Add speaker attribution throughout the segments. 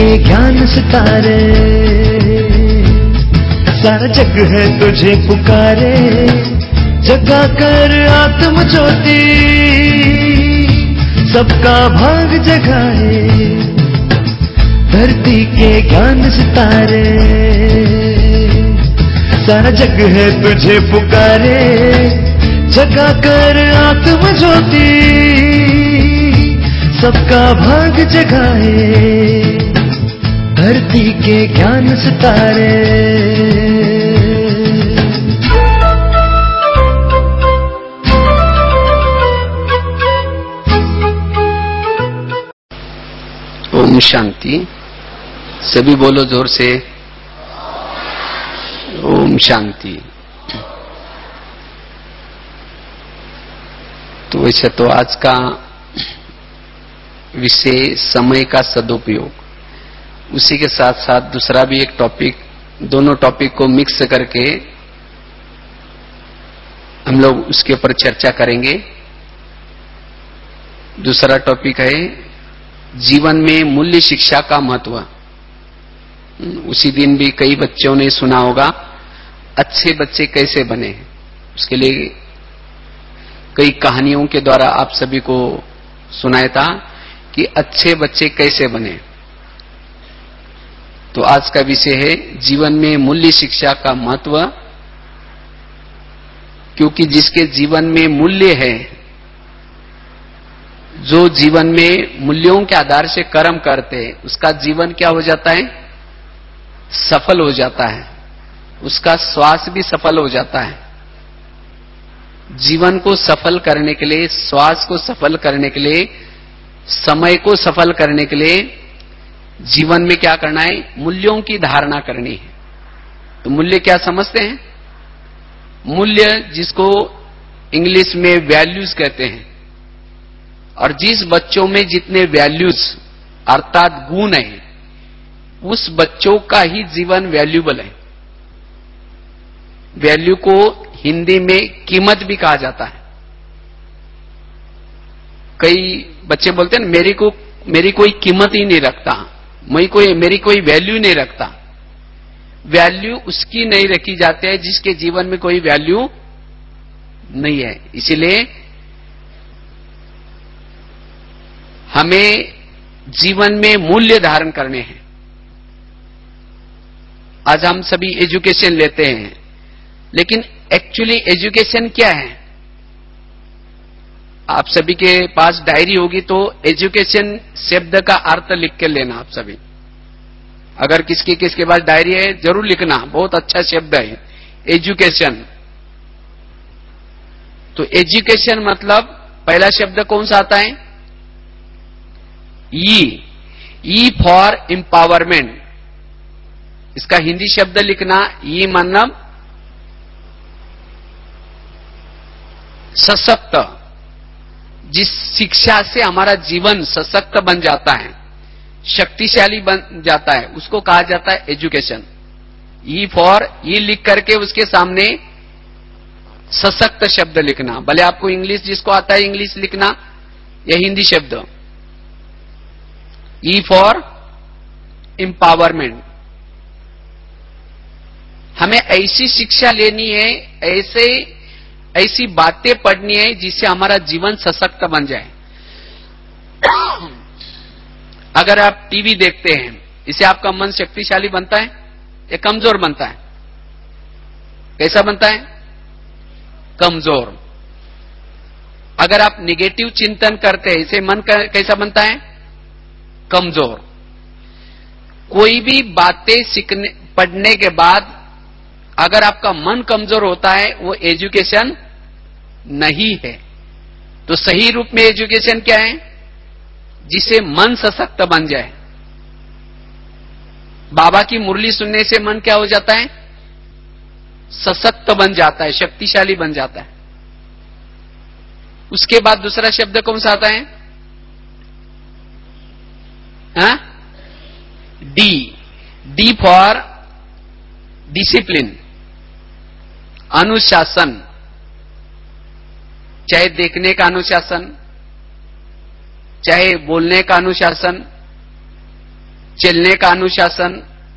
Speaker 1: के ज्ञान सितारे, सारा जग है तुझे पुकारे, जगा कर आत्म ज्योति सबका भाग जगाए। धरती के ज्ञान सितारे, सारा जग है तुझे पुकारे, जगा कर आत्म ज्योति सबका भाग जगाए। धरती के ज्ञान सितारे।
Speaker 2: ओम शांति। सभी बोलो जोर से, ओम शांति। तो वैसे तो आज का विषय समय का सदुपयोग, उसी के साथ साथ दूसरा भी एक टॉपिक, दोनों टॉपिक को मिक्स करके हम लोग उसके ऊपर चर्चा करेंगे। दूसरा टॉपिक है जीवन में मूल्य शिक्षा का महत्व। उसी दिन भी कई बच्चों ने सुना होगा अच्छे बच्चे कैसे बने, उसके लिए कई कहानियों के द्वारा आप सभी को सुनाया था कि अच्छे बच्चे कैसे बने। तो आज का विषय है जीवन में मूल्य शिक्षा का महत्व, क्योंकि जिसके जीवन में मूल्य है, जो जीवन में मूल्यों के आधार से कर्म करते हैं, उसका जीवन क्या हो जाता है, सफल हो जाता है, उसका श्वास भी सफल हो जाता है। जीवन को सफल करने के लिए, श्वास को सफल करने के लिए, समय को सफल करने के लिए जीवन में क्या करना है, मूल्यों की धारणा करनी है। तो मूल्य क्या समझते हैं? मूल्य जिसको इंग्लिश में वैल्यूज कहते हैं, और जिस बच्चों में जितने वैल्यूज अर्थात गुण है, उस बच्चों का ही जीवन वैल्यूबल है। वैल्यू को हिंदी में कीमत भी कहा जाता है। कई बच्चे बोलते हैं मेरी कोई कीमत ही नहीं रखता, मेरी कोई वैल्यू नहीं रखता। वैल्यू उसकी नहीं रखी जाती है जिसके जीवन में कोई वैल्यू नहीं है। इसीलिए हमें जीवन में मूल्य धारण करने हैं। आज हम सभी एजुकेशन लेते हैं, लेकिन एक्चुअली एजुकेशन क्या है? आप सभी के पास डायरी होगी तो एजुकेशन शब्द का अर्थ लिख के लेना आप सभी। अगर किसके पास डायरी है जरूर लिखना, बहुत अच्छा शब्द है एजुकेशन। तो एजुकेशन मतलब पहला शब्द कौन सा आता है? E for empowerment. इसका हिंदी शब्द लिखना, ई मतलब सशक्त। जिस शिक्षा से हमारा जीवन सशक्त बन जाता है, शक्तिशाली बन जाता है, उसको कहा जाता है एजुकेशन। ई लिख करके उसके सामने सशक्त शब्द लिखना। भले आपको इंग्लिश जिसको आता है इंग्लिश लिखना या हिंदी शब्द, ई फॉर एम्पावरमेंट। हमें ऐसी शिक्षा लेनी है, ऐसी बातें पढ़नी है जिससे हमारा जीवन सशक्त बन जाए। अगर आप टीवी देखते हैं, इससे आपका मन शक्तिशाली बनता है या कमजोर बनता है? कैसा बनता है? कमजोर। अगर आप निगेटिव चिंतन करते हैं, इससे मन कैसा बनता है? कमजोर। कोई भी बातें पढ़ने के बाद अगर आपका मन कमजोर होता है, वो एजुकेशन नहीं है। तो सही रूप में एजुकेशन क्या है? जिससे मन सशक्त बन जाए। बाबा की मुरली सुनने से मन क्या हो जाता है? सशक्त बन जाता है, शक्तिशाली बन जाता है। उसके बाद दूसरा शब्द कौन सा आता है? डी फॉर डिसिप्लिन, अनुशासन। चाहे देखने का अनुशासन, चाहे बोलने का अनुशासन, चलने का अनुशासन,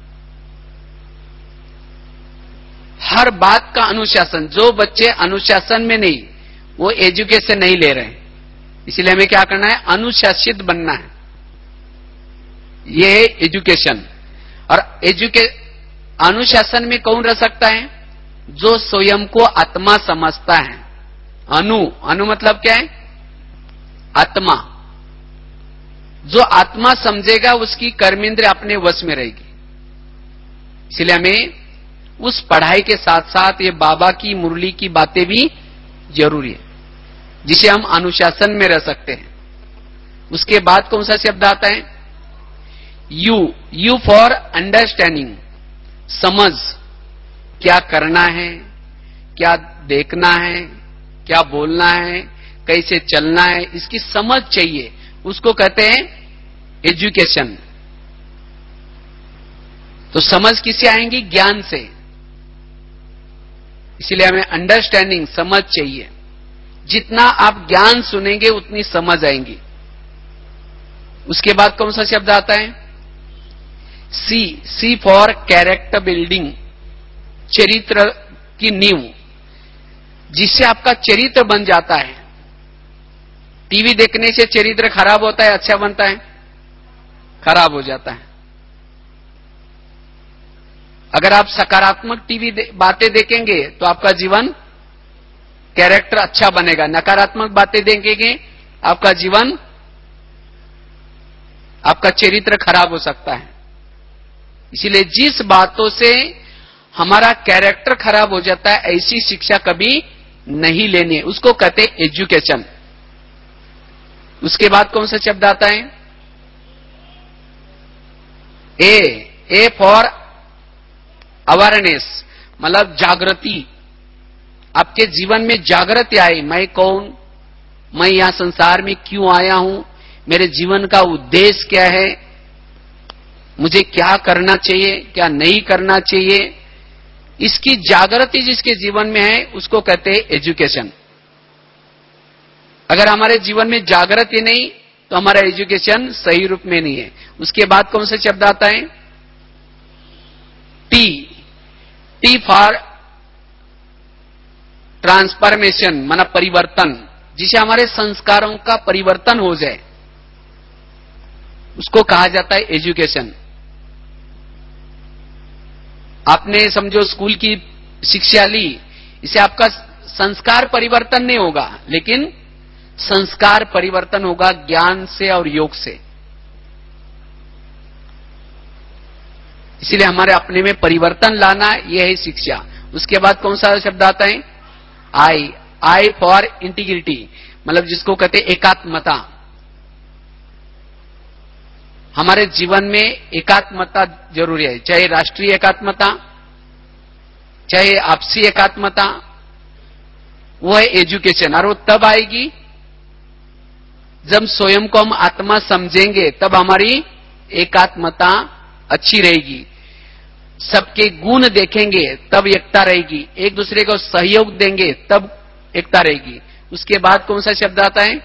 Speaker 2: हर बात का अनुशासन। जो बच्चे अनुशासन में नहीं, वो एजुकेशन नहीं ले रहे। इसलिए हमें क्या करना है? अनुशासित बनना है। ये है एजुकेशन। और अनुशासन में कौन रह सकता है? जो स्वयं को आत्मा समझता है। अनु मतलब क्या है? आत्मा। जो आत्मा समझेगा उसकी कर्मेंद्रिय अपने वश में रहेगी। इसलिए हमें उस पढ़ाई के साथ साथ ये बाबा की मुरली की बातें भी जरूरी है, जिसे हम अनुशासन में रह सकते हैं। उसके बाद कौन सा शब्द आता है? यू फॉर अंडरस्टैंडिंग, समझ। क्या करना है, क्या देखना है, क्या बोलना है, कैसे चलना है, इसकी समझ चाहिए। उसको कहते हैं एजुकेशन। तो समझ किससे आएंगी? ज्ञान से। इसलिए हमें अंडरस्टैंडिंग, समझ चाहिए। जितना आप ज्ञान सुनेंगे उतनी समझ आएंगी। उसके बाद कौन सा शब्द आता है? सी फॉर कैरेक्टर बिल्डिंग, चरित्र की नींव, जिससे आपका चरित्र बन जाता है। टीवी देखने से चरित्र खराब होता है, अच्छा बनता है? खराब हो जाता है। अगर आप सकारात्मक टीवी बातें देखेंगे तो आपका जीवन, कैरेक्टर अच्छा बनेगा। नकारात्मक बातें देखेंगे, आपका जीवन, आपका चरित्र खराब हो सकता है। इसीलिए जिस बातों से हमारा कैरेक्टर खराब हो जाता है, ऐसी शिक्षा कभी नहीं लेनी है। उसको कहते हैं एजुकेशन। उसके बाद कौन सा शब्द आता है? ए फॉर अवेयरनेस, मतलब जागृति। आपके जीवन में जागृति आए। मैं कौन, मैं यहां संसार में क्यों आया हूं, मेरे जीवन का उद्देश्य क्या है, मुझे क्या करना चाहिए, क्या नहीं करना चाहिए, इसकी जागृति जिसके जीवन में है उसको कहते हैं एजुकेशन। अगर हमारे जीवन में जागृति नहीं तो हमारा एजुकेशन सही रूप में नहीं है। उसके बाद कौन सा शब्द आता है? टी फॉर ट्रांसफॉर्मेशन, माना परिवर्तन, जिसे हमारे संस्कारों का परिवर्तन हो जाए, उसको कहा जाता है एजुकेशन। आपने समझो स्कूल की शिक्षा ली, इससे आपका संस्कार परिवर्तन नहीं होगा, लेकिन संस्कार परिवर्तन होगा ज्ञान से और योग से। इसलिए हमारे अपने में परिवर्तन लाना, यह है शिक्षा। उसके बाद कौन सा शब्द आता है? आई फॉर इंटीग्रिटी, मतलब जिसको कहते हैं एकात्मता। हमारे जीवन में एकात्मता जरूरी है, चाहे राष्ट्रीय एकात्मता, चाहे आपसी एकात्मता, वो है एजुकेशन। और वो तब आएगी जब स्वयं को हम आत्मा समझेंगे, तब हमारी एकात्मता अच्छी रहेगी। सबके गुण देखेंगे तब एकता रहेगी, एक दूसरे को सहयोग देंगे तब एकता रहेगी। उसके बाद कौन सा शब्द आता है?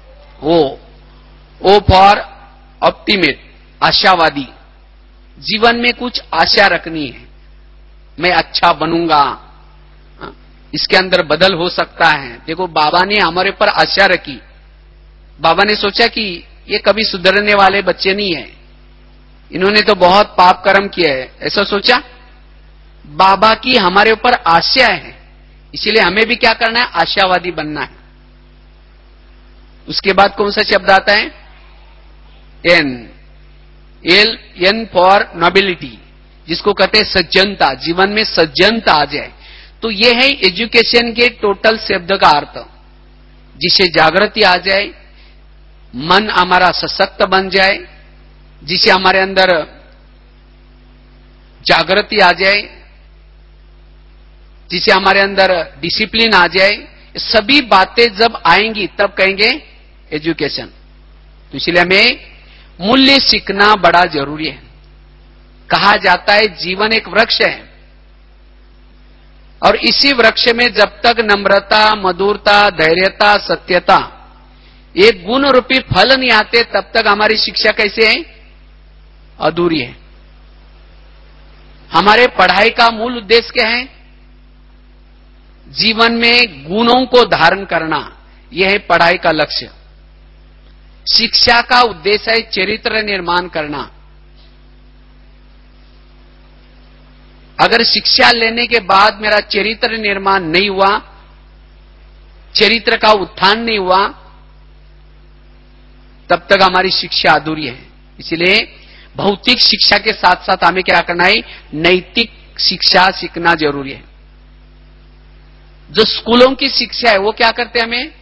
Speaker 2: ओ फॉर ऑप्टिमेट, आशावादी। जीवन में कुछ आशा रखनी है, मैं अच्छा बनूंगा, इसके अंदर बदल हो सकता है। देखो बाबा ने हमारे ऊपर आशा रखी। बाबा ने सोचा कि ये कभी सुधरने वाले बच्चे नहीं है, इन्होंने तो बहुत पाप कर्म किया है, ऐसा सोचा। बाबा की हमारे ऊपर आशा है, इसीलिए हमें भी क्या करना है? आशावादी बनना है। उसके बाद कौन सा शब्द आता है? एन फॉर नोबिलिटी, जिसको कहते हैं सज्जनता। जीवन में सज्जनता आ जाए, तो यह है एजुकेशन के टोटल शब्द का अर्थ। जिसे जागृति आ जाए, मन हमारा सशक्त बन जाए, जिसे हमारे अंदर जागृति आ जाए, जिसे हमारे अंदर डिसिप्लिन आ जाए, सभी बातें जब आएंगी तब कहेंगे एजुकेशन। तो इसलिए हमें मूल्य सीखना बड़ा जरूरी है। कहा जाता है जीवन एक वृक्ष है, और इसी वृक्ष में जब तक नम्रता, मधुरता, धैर्यता, सत्यता, ये गुण रूपी फल नहीं आते, तब तक हमारी शिक्षा कैसे है? अधूरी है। हमारे पढ़ाई का मूल उद्देश्य क्या है? जीवन में गुणों को धारण करना, यह है पढ़ाई का लक्ष्य। शिक्षा का उद्देश्य है चरित्र निर्माण करना। अगर शिक्षा लेने के बाद मेरा चरित्र निर्माण नहीं हुआ, चरित्र का उत्थान नहीं हुआ, तब तक हमारी शिक्षा अधूरी है। इसलिए भौतिक शिक्षा के साथ साथ हमें क्या करना है? नैतिक शिक्षा सीखना जरूरी है। जो स्कूलों की शिक्षा है वो क्या करते हैं? हमें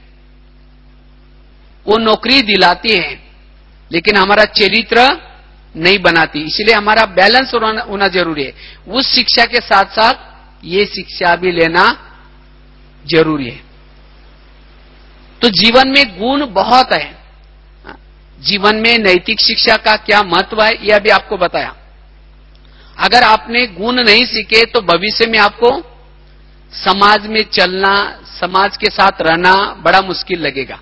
Speaker 2: वो नौकरी दिलाती है, लेकिन हमारा चरित्र नहीं बनाती। इसलिए हमारा बैलेंस होना जरूरी है। उस शिक्षा के साथ साथ ये शिक्षा भी लेना जरूरी है। तो जीवन में गुण बहुत है। जीवन में नैतिक शिक्षा का क्या महत्व है, यह भी आपको बताया। अगर आपने गुण नहीं सीखे तो भविष्य में आपको समाज में चलना, समाज के साथ रहना बड़ा मुश्किल लगेगा।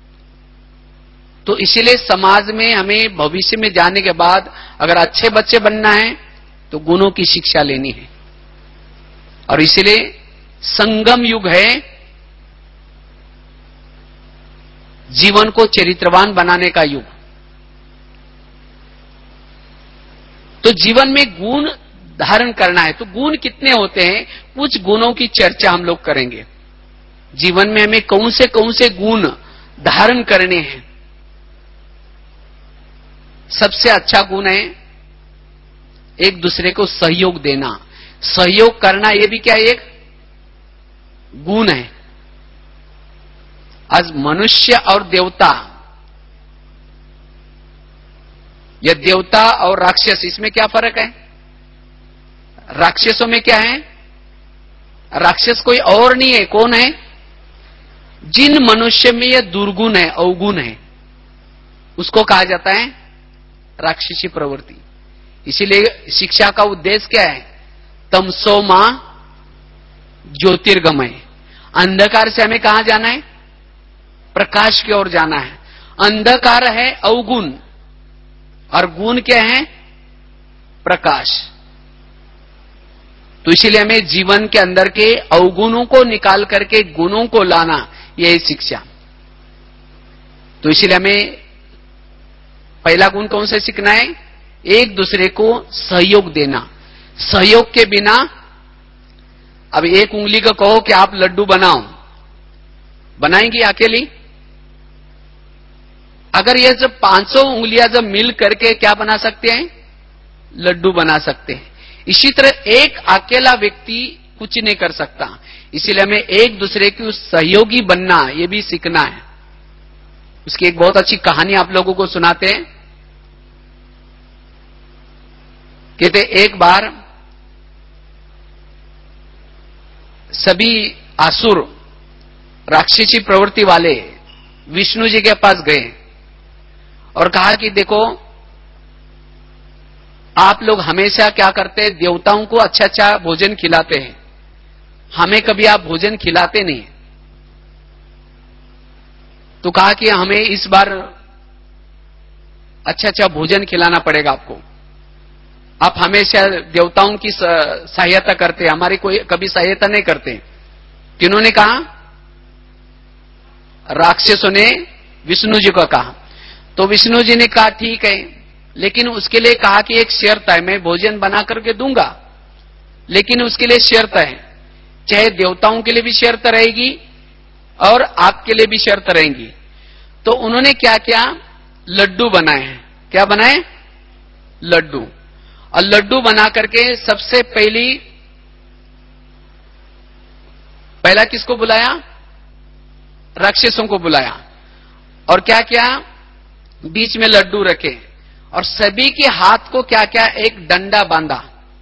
Speaker 2: तो इसीलिए समाज में हमें भविष्य में जाने के बाद अगर अच्छे बच्चे बनना है तो गुणों की शिक्षा लेनी है। और इसीलिए संगम युग है जीवन को चरित्रवान बनाने का युग। तो जीवन में गुण धारण करना है। तो गुण कितने होते हैं? कुछ गुणों की चर्चा हम लोग करेंगे। जीवन में हमें कौन से गुण धारण करने हैं। सबसे अच्छा गुण है एक दूसरे को सहयोग देना, सहयोग करना। यह भी क्या एक गुण है। आज मनुष्य और देवता, यह देवता और राक्षस, इसमें क्या फर्क है? राक्षसों में क्या है? राक्षस कोई और नहीं है। कौन है? जिन मनुष्य में यह दुर्गुण है, अवगुण है, उसको कहा जाता है राक्षसी प्रवृत्ति। इसीलिए शिक्षा का उद्देश्य क्या है? तमसो मां ज्योतिर्गमय। अंधकार से हमें कहां जाना है? प्रकाश की ओर जाना है। अंधकार है अवगुण और गुण क्या है? प्रकाश। तो इसीलिए हमें जीवन के अंदर के अवगुणों को निकाल करके गुणों को लाना, यही शिक्षा। तो इसीलिए हमें पहला गुण कौन सा सीखना है? एक दूसरे को सहयोग देना। सहयोग के बिना, अब एक उंगली को कहो कि आप लड्डू बनाओ, बनाएंगी अकेली? अगर ये जब 500 उंगलियां जब मिल करके क्या बना सकते हैं? लड्डू बना सकते हैं। इसी तरह एक अकेला व्यक्ति कुछ नहीं कर सकता। इसीलिए हमें एक दूसरे की सहयोगी बनना, यह भी सीखना है। उसकी एक बहुत अच्छी कहानी आप लोगों को सुनाते हैं। कहते एक बार सभी असुर, राक्षसी प्रवृत्ति वाले विष्णु जी के पास गए और कहा कि देखो, आप लोग हमेशा क्या करते हैं? देवताओं को अच्छा अच्छा भोजन खिलाते हैं, हमें कभी आप भोजन खिलाते नहीं। तो कहा कि हमें इस बार अच्छा अच्छा भोजन खिलाना पड़ेगा आपको। आप हमेशा देवताओं की सहायता करते हैं, हमारी कोई कभी सहायता नहीं करते। किन्होंने कहा? राक्षसों ने विष्णु जी को कहा। तो विष्णु जी ने कहा ठीक है, लेकिन उसके लिए कहा कि एक शर्त है, मैं भोजन बना करके दूंगा, लेकिन उसके लिए शर्त है, चाहे देवताओं के लिए भी शर्त रहेगी और आपके लिए भी शर्त रहेगी। तो उन्होंने क्या किया? लड्डू बनाए हैं। क्या बनाए? लड्डू। और लड्डू बना करके सबसे पहला किसको बुलाया? राक्षसों को बुलाया। और क्या किया? बीच में लड्डू रखे और सभी के हाथ को क्या क्या? एक डंडा बांधा।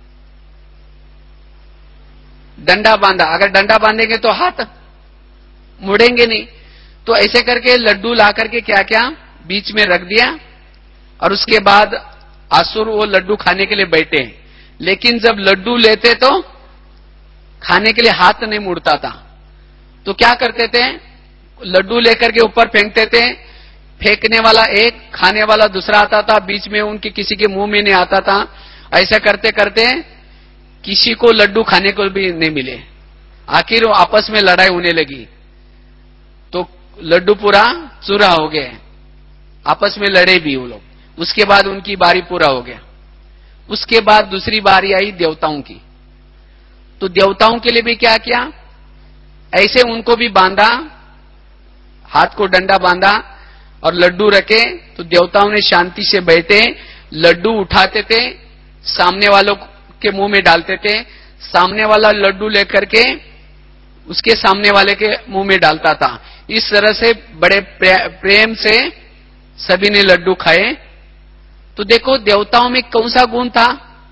Speaker 2: डंडा बांधा। अगर डंडा बांधेंगे तो हाथ मुड़ेंगे नहीं। तो ऐसे करके लड्डू ला करके क्या क्या? बीच में रख दिया। और उसके बाद असुर वो लड्डू खाने के लिए बैठे, लेकिन जब लड्डू लेते तो खाने के लिए हाथ नहीं मुड़ता था। तो क्या करते थे? लड्डू लेकर के ऊपर फेंकते थे, फेंकने वाला एक, खाने वाला दूसरा आता था, बीच में उनके किसी के मुंह में नहीं आता था। ऐसा करते करते किसी को लड्डू खाने को भी नहीं मिले। आखिर आपस में लड़ाई होने लगी तो लड्डू पूरा चूरा हो गया, आपस में लड़े भी वो लोग। उसके बाद उनकी बारी पूरा हो गया। उसके बाद दूसरी बारी आई देवताओं की। तो देवताओं के लिए भी क्या किया, ऐसे उनको भी बांधा, हाथ को डंडा बांधा और लड्डू रखे। तो देवताओं ने शांति से बैठे, लड्डू उठाते थे, सामने वालों के मुंह में डालते थे, सामने वाला लड्डू लेकर के उसके सामने वाले के मुंह में डालता था। इस तरह से बड़े प्रेम से सभी ने लड्डू खाए। तो देखो देवताओं में कौन सा गुण था,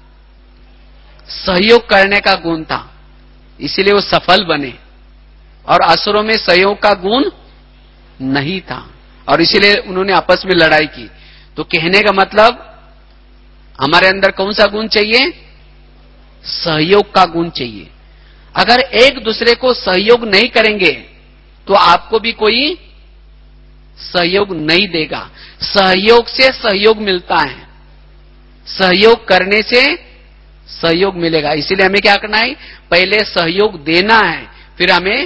Speaker 2: सहयोग करने का गुण था, इसीलिए वो सफल बने। और असुरों में सहयोग का गुण नहीं था और इसीलिए उन्होंने आपस में लड़ाई की। तो कहने का मतलब हमारे अंदर कौन सा गुण चाहिए, सहयोग का गुण चाहिए। अगर एक दूसरे को सहयोग नहीं करेंगे तो आपको भी कोई सहयोग नहीं देगा। सहयोग से सहयोग मिलता है, सहयोग करने से सहयोग मिलेगा। इसीलिए हमें क्या करना है, पहले सहयोग देना है, फिर हमें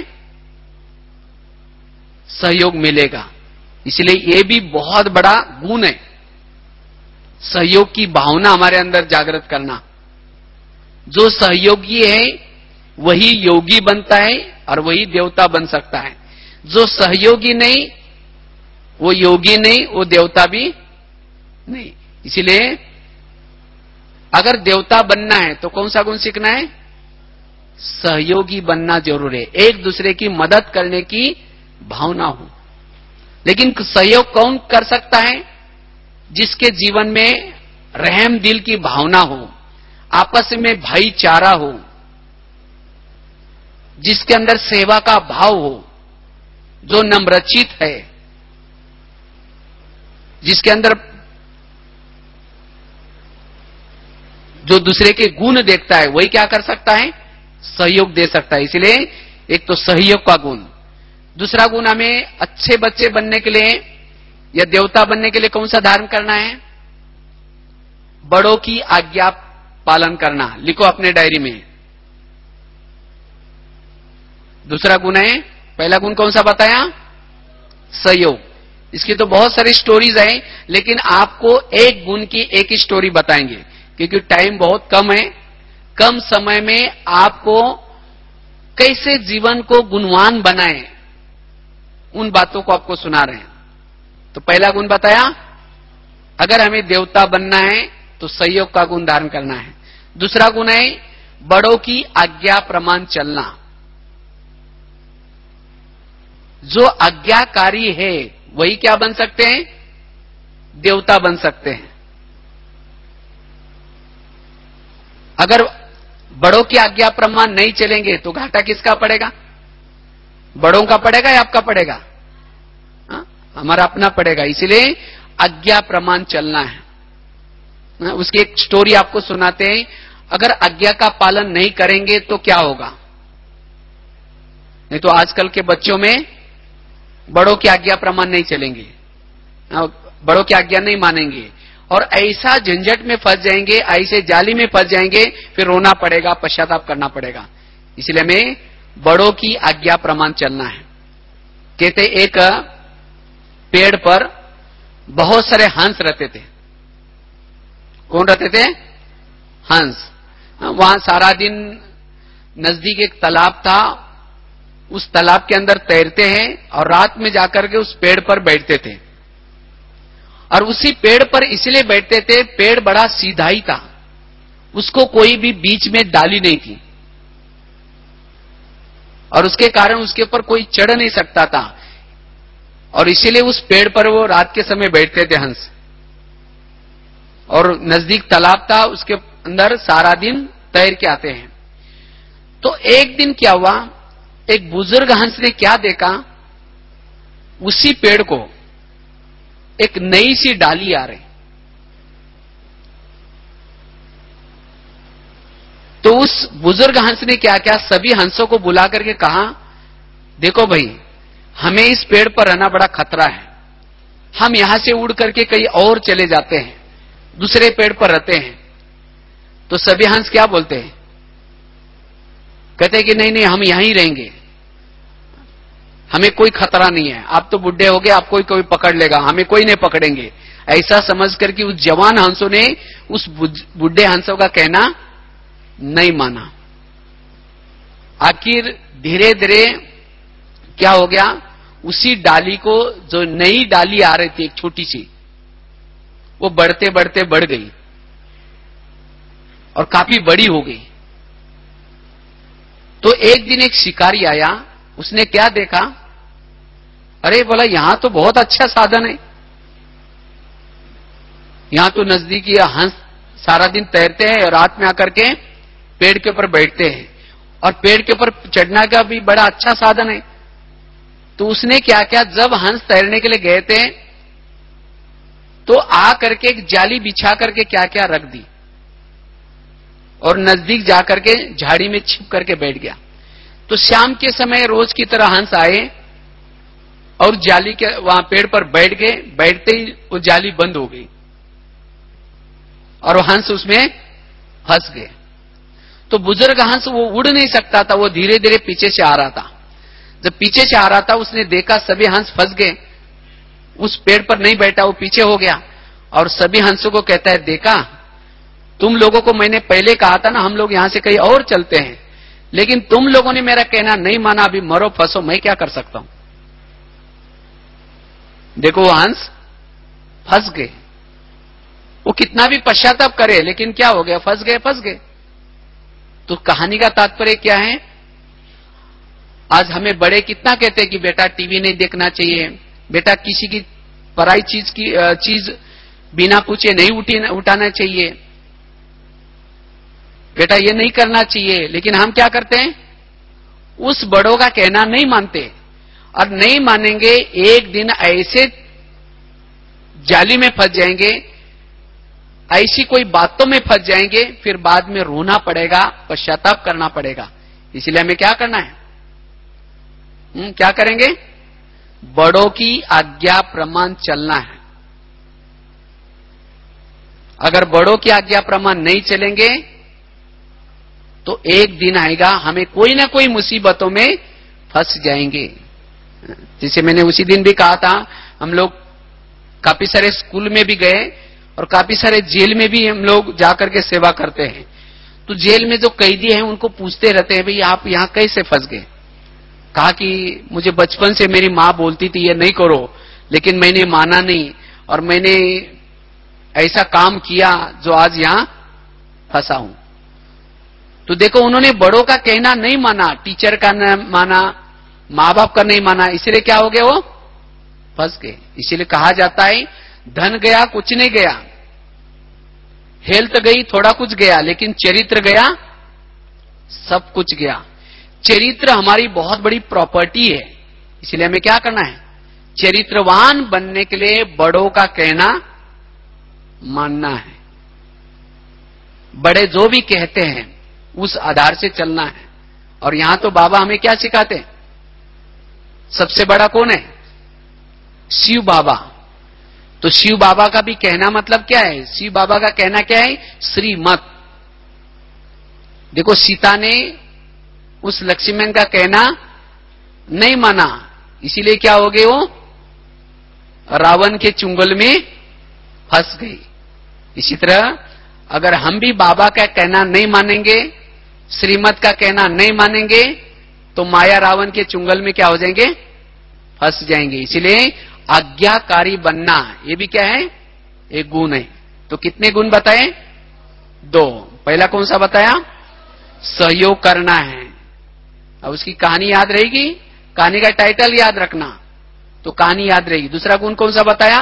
Speaker 2: सहयोग मिलेगा। इसलिए ये भी बहुत बड़ा गुण है, सहयोग की भावना हमारे अंदर जागृत करना। जो सहयोगी है वही योगी बनता है और वही देवता बन सकता है। जो सहयोगी नहीं वो योगी नहीं, वो देवता भी नहीं। इसीलिए अगर देवता बनना है तो कौन सा गुण सीखना है, सहयोगी बनना जरूर है, एक दूसरे की मदद करने की भावना हो। लेकिन सहयोग कौन कर सकता है, जिसके जीवन में रहम दिल की भावना हो, आपस में भाईचारा हो, जिसके अंदर सेवा का भाव हो, जो नम्रचित है, जिसके अंदर जो दूसरे के गुण देखता है, वही क्या कर सकता है, सहयोग दे सकता है। इसलिए एक तो सहयोग का गुण। दूसरा गुण, हमें अच्छे बच्चे बनने के लिए या देवता बनने के लिए कौन सा धारण करना है, बड़ों की आज्ञा पालन करना। लिखो अपने डायरी में। दूसरा गुण है, पहला गुण कौन सा बताया, सहयोग। इसकी तो बहुत सारी स्टोरीज हैं, लेकिन आपको एक गुण की एक ही स्टोरी बताएंगे क्योंकि टाइम बहुत कम है। कम समय में आपको कैसे जीवन को गुणवान बनाए, उन बातों को आपको सुना रहे हैं। तो पहला गुण बताया, अगर हमें देवता बनना है तो सहयोग का गुण धारण करना है। दूसरा गुण है बड़ों की आज्ञा प्रमाण चलना। जो आज्ञाकारी है वही क्या बन सकते हैं, देवता बन सकते हैं। अगर बड़ों की आज्ञा प्रमाण नहीं चलेंगे तो घाटा किसका पड़ेगा, बड़ों का पड़ेगा या आपका पड़ेगा, हमारा अपना पड़ेगा। इसलिए आज्ञा प्रमाण चलना है। उसकी एक स्टोरी आपको सुनाते हैं। अगर आज्ञा का पालन नहीं करेंगे तो क्या होगा, नहीं तो आजकल के बच्चों में बड़ों की आज्ञा प्रमाण नहीं चलेंगे, बड़ों की आज्ञा नहीं मानेंगे और ऐसा झंझट में फंस जाएंगे, ऐसे जाली में फंस जाएंगे, फिर रोना पड़ेगा, पश्चाताप करना पड़ेगा। इसलिए हमें बड़ों की आज्ञा प्रमाण चलना है। कहते एक पेड़ पर बहुत सारे हंस रहते थे। कौन रहते थे, हंस। वहां सारा दिन नजदीक एक तालाब था, उस तालाब के अंदर तैरते हैं और रात में जाकर के उस पेड़ पर बैठते थे। और उसी पेड़ पर इसलिए बैठते थे, पेड़ बड़ा सीधा ही था, उसको कोई भी बीच में डाली नहीं थी और उसके कारण उसके ऊपर कोई चढ़ नहीं सकता था और इसीलिए उस पेड़ पर वो रात के समय बैठते थे हंस। और नजदीक तालाब था, उसके अंदर सारा दिन तैर के आते हैं। तो एक दिन क्या हुआ, एक बुजुर्ग हंस ने क्या देखा, उसी पेड़ को एक नई सी डाली आ रही। तो उस बुजुर्ग हंस ने क्या किया, सभी हंसों को बुला करके कहा, देखो भाई, हमें इस पेड़ पर रहना बड़ा खतरा है हम यहां से उड़ करके कहीं और चले जाते हैं, दूसरे पेड़ पर रहते हैं, तो सभी हंस क्या बोलते हैं? कहते हैं कि नहीं नहीं, हम यहीं रहेंगे, हमें कोई खतरा नहीं है, आप तो बुढ़े हो गए, आपको कोई पकड़ लेगा, हमें कोई नहीं पकड़ेंगे। ऐसा समझ करके उस जवान हंसों ने उस बुढ़े हंसों का कहना नहीं माना। आखिर धीरे धीरे क्या हो गया, उसी डाली को, जो नई डाली आ रही थी एक छोटी सी, वो बढ़ते बढ़ते बढ़ गई और काफी बड़ी हो गई। तो एक दिन एक शिकारी आया, उसने क्या देखा, अरे बोला यहां तो बहुत अच्छा साधन है, यहां तो नजदीकी हंस सारा दिन तैरते हैं और रात में आकर के पेड़ के ऊपर बैठते हैं, और पेड़ के ऊपर चढ़ना का भी बड़ा अच्छा साधन है। तो उसने क्या किया, जब हंस तैरने के लिए गए थे तो आ करके एक जाली बिछा करके क्या क्या रख दी और नजदीक जाकर के झाड़ी में छिप करके बैठ गया। तो शाम के समय रोज की तरह हंस आए और जाली के वहां पेड़ पर बैठ गए, बैठते ही वो जाली बंद हो गई और वो हंस उसमें फंस गए। तो बुजुर्ग हंस वो उड़ नहीं सकता था, वो धीरे धीरे पीछे से आ रहा था। जब पीछे से आ रहा था, उसने देखा सभी हंस फंस गए, उस पेड़ पर नहीं बैठा, वो पीछे हो गया और सभी हंसों को कहता है, देखा तुम लोगों को मैंने पहले कहा था ना, हम लोग यहां से कहीं और चलते हैं, लेकिन तुम लोगों ने मेरा कहना नहीं माना, अभी मरो फंसो, मैं क्या कर सकता हूं। देखो वो हंस फंस गए, वो कितना भी पश्चाताप करे लेकिन क्या हो गया, फंस गए। तो कहानी का तात्पर्य क्या है, आज हमें बड़े कितना कहते हैं कि बेटा टीवी नहीं देखना चाहिए, बेटा किसी की पराई चीज बिना पूछे नहीं उठाना चाहिए, बेटा ये नहीं करना चाहिए, लेकिन हम क्या करते हैं, उस बड़ों का कहना नहीं मानते, और नहीं मानेंगे एक दिन ऐसे जाली में फंस जाएंगे, ऐसी कोई बातों में फंस जाएंगे, फिर बाद में रोना पड़ेगा, पश्चाताप करना पड़ेगा। इसलिए हमें क्या करना है, क्या करेंगे, बड़ों की आज्ञा प्रमाण चलना है। अगर बड़ों की आज्ञा प्रमाण नहीं चलेंगे तो एक दिन आएगा हमें कोई ना कोई मुसीबतों में फंस जाएंगे। जिसे मैंने उसी दिन भी कहा था, हम लोग काफी सारे स्कूल में भी गए और काफी सारे जेल में भी हम लोग जाकर के सेवा करते हैं। तो जेल में जो कैदी हैं उनको पूछते रहते हैं, भाई आप यहां कैसे फंस गए। कहा कि मुझे बचपन से मेरी मां बोलती थी ये नहीं करो, लेकिन मैंने माना नहीं और मैंने ऐसा काम किया जो आज यहां फंसा हूं। तो देखो उन्होंने बड़ों का कहना नहीं माना, टीचर का नहीं माना, मां बाप का नहीं माना, इसलिए क्या हो गया, वो फंस गए। इसीलिए कहा जाता है धन गया कुछ नहीं गया, हेल्थ गई थोड़ा कुछ गया, लेकिन चरित्र गया सब कुछ गया। चरित्र हमारी बहुत बड़ी प्रॉपर्टी है, इसलिए हमें क्या करना है, चरित्रवान बनने के लिए बड़ों का कहना मानना है। बड़े जो भी कहते हैं उस आधार से चलना है। और यहां तो बाबा हमें क्या सिखाते हैं, सबसे बड़ा कौन है, शिव बाबा। तो शिव बाबा का भी कहना मतलब क्या है, शिव बाबा का कहना क्या है, श्रीमत। देखो सीता ने उस लक्ष्मण का कहना नहीं माना, इसीलिए क्या हो गए, वो रावण के चुंगल में फंस गई। इसी तरह अगर हम भी बाबा का कहना नहीं मानेंगे, श्रीमत का कहना नहीं मानेंगे, तो माया रावण के चुंगल में क्या हो जाएंगे, फंस जाएंगे। इसीलिए आज्ञाकारी बनना ये भी क्या है, एक गुण है। तो कितने गुण बताए, 2। पहला कौन सा बताया, सहयोग करना है। अब उसकी कहानी याद रहेगी, कहानी का टाइटल याद रखना तो कहानी याद रहेगी। दूसरा गुण कौन सा बताया,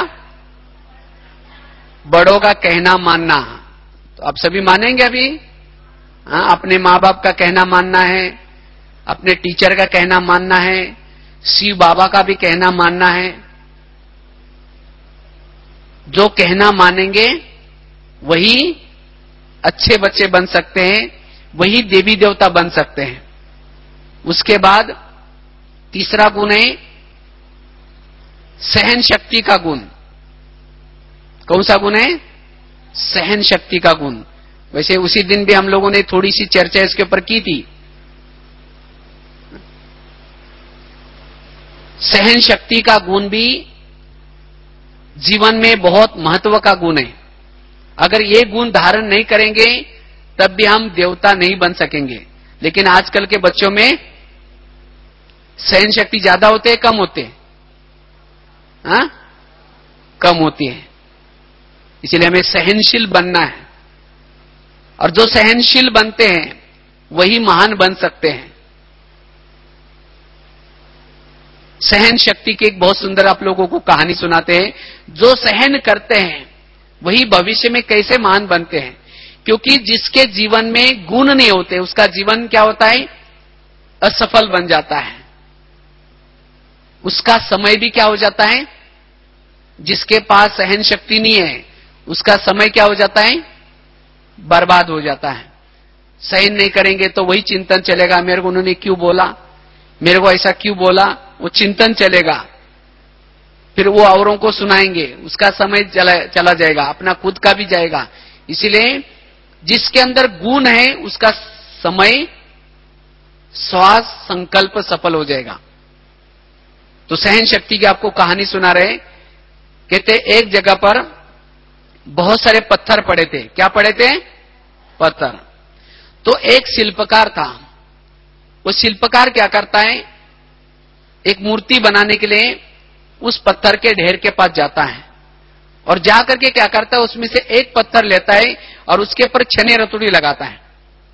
Speaker 2: बड़ों का कहना मानना। तो आप सभी मानेंगे अभी, हाँ, अपने मां बाप का कहना मानना है, अपने टीचर का कहना मानना है, शिव बाबा का भी कहना मानना है। जो कहना मानेंगे वही अच्छे बच्चे बन सकते हैं, वही देवी देवता बन सकते हैं। उसके बाद तीसरा गुण है सहन शक्ति का गुण। कौन सा गुण है? सहन शक्ति का गुण। वैसे उसी दिन भी हम लोगों ने थोड़ी सी चर्चा इसके ऊपर की थी। सहन शक्ति का गुण भी जीवन में बहुत महत्व का गुण है। अगर ये गुण धारण नहीं करेंगे तब भी हम देवता नहीं बन सकेंगे। लेकिन आजकल के बच्चों में सहन शक्ति ज्यादा होते हैं कम होते हैं? हाँ, कम होती है। इसलिए हमें सहनशील बनना है, और जो सहनशील बनते हैं वही महान बन सकते हैं। सहन शक्ति की एक बहुत सुंदर आप लोगों को कहानी सुनाते हैं। जो सहन करते हैं वही भविष्य में कैसे महान बनते हैं। क्योंकि जिसके जीवन में गुण नहीं होते उसका जीवन क्या होता है? असफल बन जाता है। उसका समय भी क्या हो जाता है? जिसके पास सहन शक्ति नहीं है उसका समय क्या हो जाता है? बर्बाद हो जाता है। सहन नहीं करेंगे तो वही चिंतन चलेगा, मेरे को उन्होंने क्यों बोला, मेरे को ऐसा क्यों बोला, वो चिंतन चलेगा। फिर वो औरों को सुनाएंगे, उसका समय चला जाएगा, अपना खुद का भी जाएगा। इसीलिए जिसके अंदर गुण है उसका समय, श्वास, संकल्प सफल हो जाएगा। तो सहन शक्ति की आपको कहानी सुना रहे। कहते एक जगह पर बहुत सारे पत्थर पड़े थे। क्या पड़े थे? पत्थर। तो एक शिल्पकार था। वो शिल्पकार क्या करता है? एक मूर्ति बनाने के लिए उस पत्थर के ढेर के पास जाता है और जाकर के क्या करता है, उसमें से एक पत्थर लेता है और उसके ऊपर छने रतुड़ी लगाता है।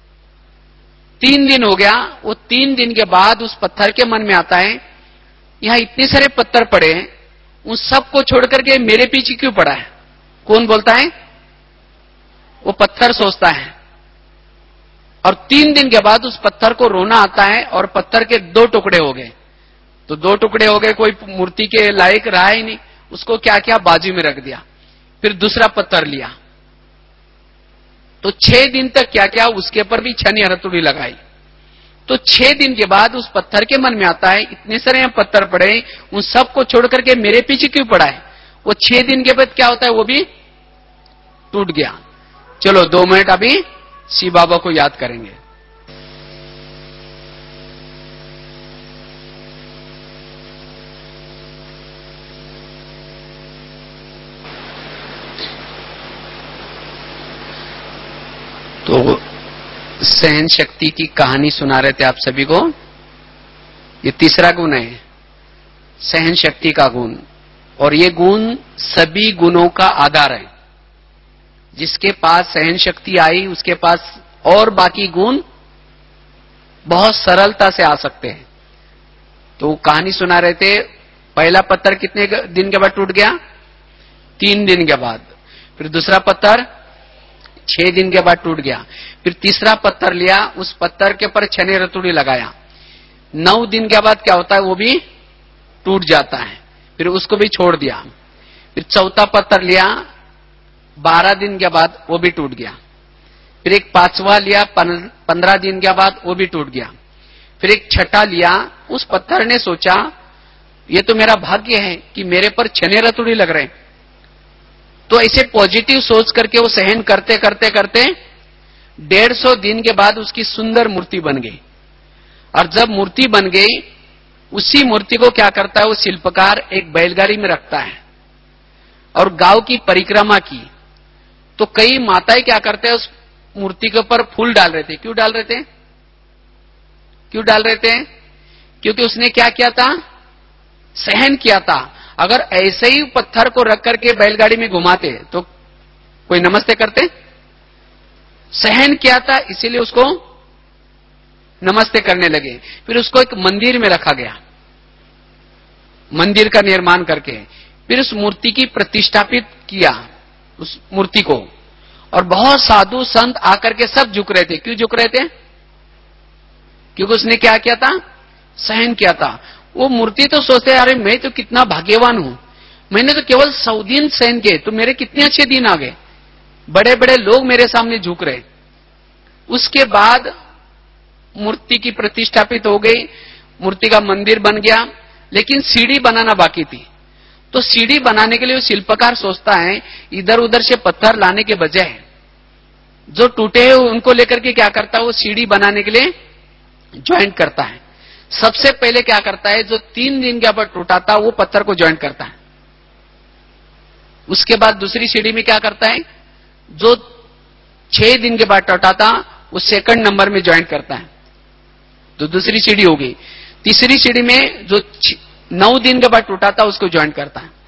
Speaker 2: 3 दिन हो गया। वो 3 दिन के बाद उस पत्थर के मन में आता है, यहां इतने सारे पत्थर पड़े हैं, उन सबको छोड़कर के मेरे पीछे क्यों पड़ा है? कौन बोलता है? वो पत्थर सोचता है। और 3 दिन के बाद उस पत्थर को रोना आता है और पत्थर के 2 टुकड़े हो गए। तो 2 टुकड़े हो गए, कोई मूर्ति के लायक रहा ही नहीं। उसको क्या क्या बाजू में रख दिया। फिर दूसरा पत्थर लिया। तो 6 दिन तक क्या क्या उसके ऊपर भी छनी हथौड़ी लगाई। तो 6 दिन के बाद उस पत्थर के मन में आता है, इतने सारे यहाँ पत्थर पड़े, उन सबको छोड़ करके मेरे पीछे क्यों पड़ा है? वो 6 दिन के बाद क्या होता है? वो भी टूट गया। चलो 2 मिनट अभी शिव बाबा को याद करेंगे। तो सहन शक्ति की कहानी सुना रहे थे आप सभी को। ये तीसरा गुण है, सहन शक्ति का गुण। और ये गुण सभी गुणों का आधार है। जिसके पास सहन शक्ति आई उसके पास और बाकी गुण बहुत सरलता से आ सकते हैं। तो कहानी सुना रहे थे, पहला पत्थर कितने दिन के बाद टूट गया? 3 दिन के बाद। फिर दूसरा पत्थर 6 दिन के बाद टूट गया। फिर तीसरा पत्थर लिया, उस पत्थर के ऊपर छने रतुड़ी लगाया। 9 दिन के बाद क्या होता है? वो भी टूट जाता है। फिर उसको भी छोड़ दिया। फिर चौथा पत्थर लिया, 12 दिन के बाद वो भी टूट गया। फिर एक 5वां लिया, 15 दिन के बाद वो भी टूट गया। फिर एक छठा लिया। उस पत्थर ने सोचा ये तो मेरा भाग्य है कि मेरे पर छने रतुड़ी लग रहे हैं। तो ऐसे पॉजिटिव सोच करके वो सहन करते करते करते 150 दिन के बाद उसकी सुंदर मूर्ति बन गई। और जब मूर्ति बन गई, उसी मूर्ति को क्या करता है वो शिल्पकार, एक बैलगाड़ी में रखता है और गांव की परिक्रमा की। तो कई माताएं क्या करते हैं, उस मूर्ति के ऊपर फूल डाल रहे थे। क्यों डाल रहे थे? क्यों डाल रहे थे? क्योंकि उसने क्या किया था? सहन किया था। अगर ऐसे ही पत्थर को रख करके बैलगाड़ी में घुमाते तो कोई नमस्ते करते? सहन किया था, इसीलिए उसको नमस्ते करने लगे। फिर उसको एक मंदिर में रखा गया, मंदिर का निर्माण करके। फिर उस मूर्ति की प्रतिष्ठापित किया, उस मूर्ति को। और बहुत साधु संत आकर के सब झुक रहे थे। क्यों झुक रहे थे? क्योंकि उसने क्या किया था? सहन किया था। वो मूर्ति तो सोचते अरे मैं तो कितना भाग्यवान हूं, मैंने तो केवल 100 दिन सहन किए, तो मेरे कितने अच्छे दिन आ गए, बड़े बड़े लोग मेरे सामने झुक रहे। उसके बाद मूर्ति की प्रतिष्ठापित हो गई, मूर्ति का मंदिर बन गया, लेकिन सीढ़ी बनाना बाकी थी। तो सीढ़ी बनाने के लिए वो शिल्पकार सोचता है इधर उधर से पत्थर लाने के बजाय जो टूटे हैं उनको लेकर के क्या करता है, वो सीढ़ी बनाने के लिए ज्वाइंट करता है। सबसे पहले क्या करता है, जो 3 दिन के ऊपर टूटा था वो पत्थर को ज्वाइंट करता है। उसके बाद दूसरी सीढ़ी में क्या करता है, जो 6 दिन के बाद टूटा था वो सेकंड नंबर में ज्वाइंट करता है, तो दूसरी सीढ़ी हो गई। तीसरी सीढ़ी में जो 9 दिन के बाद टूटा था उसको ज्वाइंट करता है,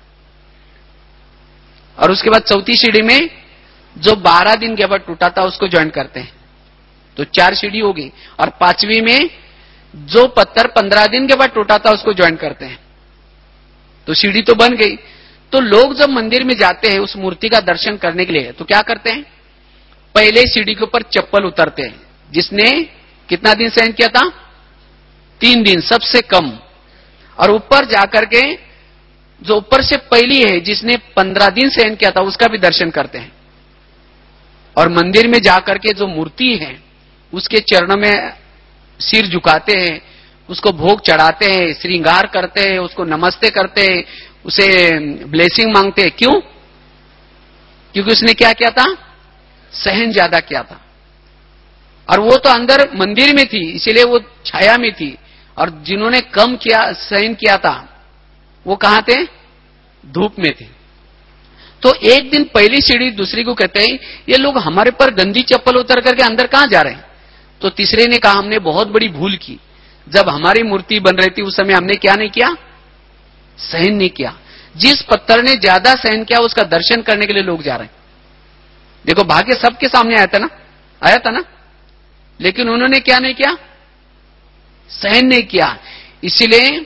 Speaker 2: और उसके बाद चौथी सीढ़ी में जो 12 दिन के बाद टूटा था उसको ज्वाइंट करते हैं, तो 4 सीढ़ी होगी। और 5वीं में जो पत्थर 15 दिन के बाद टूटा था उसको ज्वाइंट करते हैं, तो सीढ़ी तो बन गई। तो लोग जब मंदिर में जाते हैं उस मूर्ति का दर्शन करने के लिए तो क्या करते हैं, पहले सीढ़ी के ऊपर चप्पल उतरते हैं। जिसने कितना दिन सहन किया था, 3 दिन सबसे कम, और ऊपर जाकर के जो ऊपर से पहली है जिसने 15 दिन सहन किया था उसका भी दर्शन करते हैं। और मंदिर में जाकर के जो मूर्ति है उसके चरणों में सिर झुकाते हैं, उसको भोग चढ़ाते हैं, श्रृंगार करते हैं, उसको नमस्ते करते हैं, उसे ब्लेसिंग मांगते हैं। क्यों? क्योंकि उसने क्या किया था, सहन ज्यादा किया था। और वो तो अंदर मंदिर में थी इसीलिए वो छाया में थी, और जिन्होंने कम किया सहन किया था वो कहां थे, धूप में थे। तो एक दिन पहली सीढ़ी दूसरी को कहते हैं ये लोग हमारे पर गंदी चप्पल उतर करके अंदर कहां जा रहे हैं। तो तीसरे ने कहा हमने बहुत बड़ी भूल की, जब हमारी मूर्ति बन रही थी उस समय हमने क्या नहीं किया, सहन नहीं किया। जिस पत्थर ने ज्यादा सहन किया उसका दर्शन करने के लिए लोग जा रहे हैं। देखो भाग्य सबके सामने आया था ना, लेकिन उन्होंने क्या नहीं किया, सहन नहीं किया, इसीलिए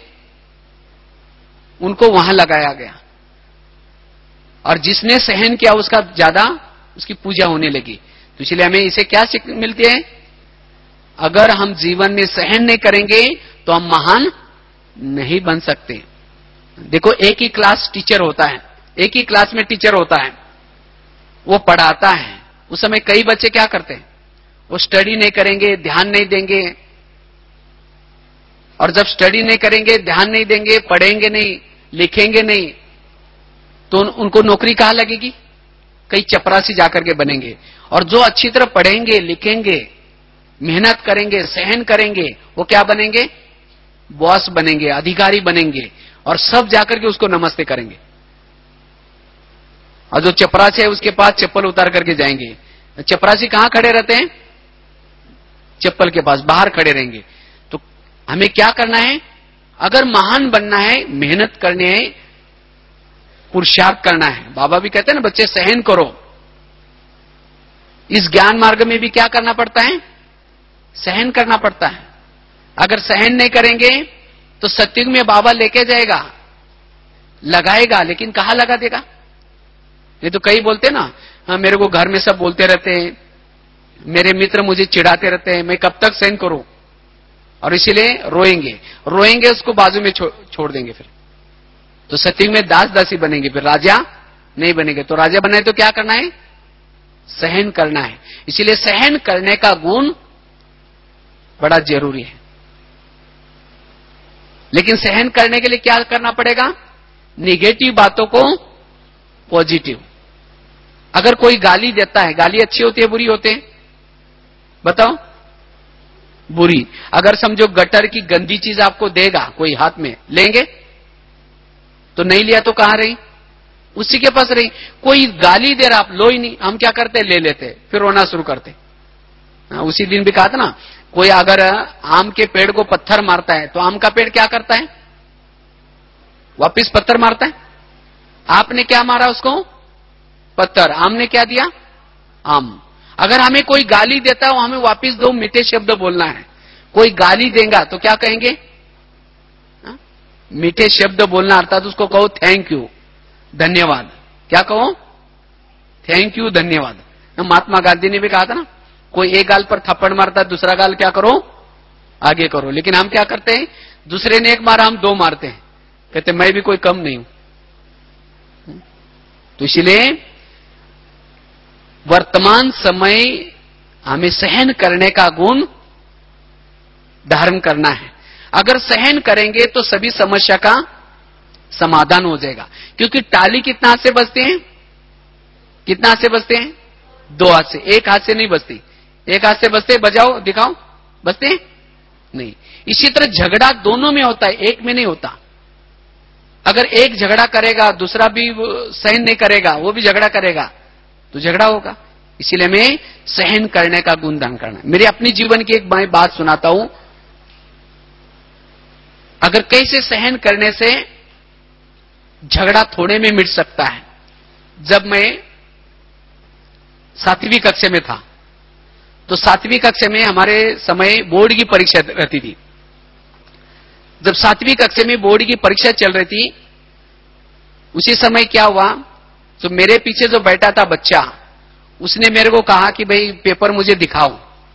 Speaker 2: उनको वहां लगाया गया। और जिसने सहन किया उसका ज्यादा उसकी पूजा होने लगी। तो इसलिए हमें इसे क्या सीख मिलती है, अगर हम जीवन में सहन नहीं करेंगे तो हम महान नहीं बन सकते। देखो एक ही क्लास टीचर होता है, एक ही क्लास में टीचर होता है, वो पढ़ाता है, उस समय कई बच्चे क्या करते हैं, वो स्टडी नहीं करेंगे, ध्यान नहीं देंगे। और जब स्टडी नहीं करेंगे, ध्यान नहीं देंगे, पढ़ेंगे नहीं, लिखेंगे नहीं, तो उनको नौकरी कहां लगेगी, कई चपरासी जाकर के बनेंगे। और जो अच्छी तरह पढ़ेंगे, लिखेंगे, मेहनत करेंगे, सहन करेंगे, वो क्या बनेंगे, बॉस बनेंगे, अधिकारी बनेंगे, और सब जाकर के उसको नमस्ते करेंगे। और जो चपरासी है उसके पास चप्पल उतार करके जाएंगे। चपरासी कहां खड़े रहते हैं, चप्पल के पास बाहर खड़े रहेंगे। तो हमें क्या करना है, अगर महान बनना है, मेहनत करनी है, पुरुषार्थ करना है। बाबा भी कहते हैं ना, बच्चे सहन करो। इस ज्ञान मार्ग में भी क्या करना पड़ता है, सहन करना पड़ता है। अगर सहन नहीं करेंगे तो सत्युग में बाबा लेके जाएगा, लगाएगा, लेकिन कहां लगा देगा। ये तो कई बोलते ना, हाँ मेरे को घर में सब बोलते रहते हैं, मेरे मित्र मुझे चिढ़ाते रहते हैं, मैं कब तक सहन करूं, और इसीलिए रोएंगे उसको बाजू में छोड़ देंगे। फिर तो सत्युग में दास दासी बनेंगे, फिर राजा नहीं बनेंगे। तो राजा बनना है तो क्या करना है, सहन करना है। इसीलिए सहन करने का गुण बड़ा जरूरी है। लेकिन सहन करने के लिए क्या करना पड़ेगा, निगेटिव बातों को पॉजिटिव। अगर कोई गाली देता है, गाली अच्छी होती है बुरी होती है, बताओ, बुरी। अगर समझो गटर की गंदी चीज आपको देगा कोई हाथ में, लेंगे, तो नहीं लिया तो कहां रही, उसी के पास रही। कोई गाली दे रहा, आप लो ही नहीं, हम क्या करते, ले लेते, फिर रोना शुरू करते। उसी दिन भी कहा था ना, कोई अगर आम के पेड़ को पत्थर मारता है तो आम का पेड़ क्या करता है, वापिस पत्थर मारता है। आपने क्या मारा उसको, पत्थर, आम ने क्या दिया, आम। अगर हमें कोई गाली देता है, हमें वापिस 2 मीठे शब्द बोलना है। कोई गाली देगा तो क्या कहेंगे, मीठे शब्द बोलना, अर्थात उसको कहो थैंक यू, धन्यवाद। क्या कहो, थैंक यू, धन्यवाद। महात्मा गांधी ने भी कहा था ना, कोई एक गाल पर थप्पड़ मारता है, दूसरा गाल क्या करो, आगे करो। लेकिन हम क्या करते हैं, दूसरे ने एक मारा, हम 2 मारते हैं, कहते मैं भी कोई कम नहीं हूं। तो इसलिए वर्तमान समय हमें सहन करने का गुण धारण करना है। अगर सहन करेंगे तो सभी समस्या का समाधान हो जाएगा। क्योंकि टाली कितना हाथ से बजते हैं? कितना हाथ से बजते हैं? 2 हाथ से। एक हाथ से नहीं बजती। एक हाथ से बजते, बजाओ दिखाओ, बजते हैं नहीं। इसी तरह झगड़ा दोनों में होता है, एक में नहीं होता। अगर एक झगड़ा करेगा, दूसरा भी सहन नहीं करेगा, वो भी झगड़ा करेगा, तो झगड़ा होगा। इसीलिए मैं सहन करने का गुण दान करना। मेरे अपनी जीवन की एक मैं बात सुनाता हूं। अगर कैसे सहन करने से झगड़ा थोड़े में मिट सकता है। जब मैं 7वीं कक्षा में था, तो 7वीं कक्षा में हमारे समय बोर्ड की परीक्षा रहती थी। जब 7वीं कक्षा में बोर्ड की परीक्षा चल रही थी, उसी समय क्या हुआ, तो मेरे पीछे जो बैठा था बच्चा, उसने मेरे को कहा कि भाई पेपर मुझे दिखाओ।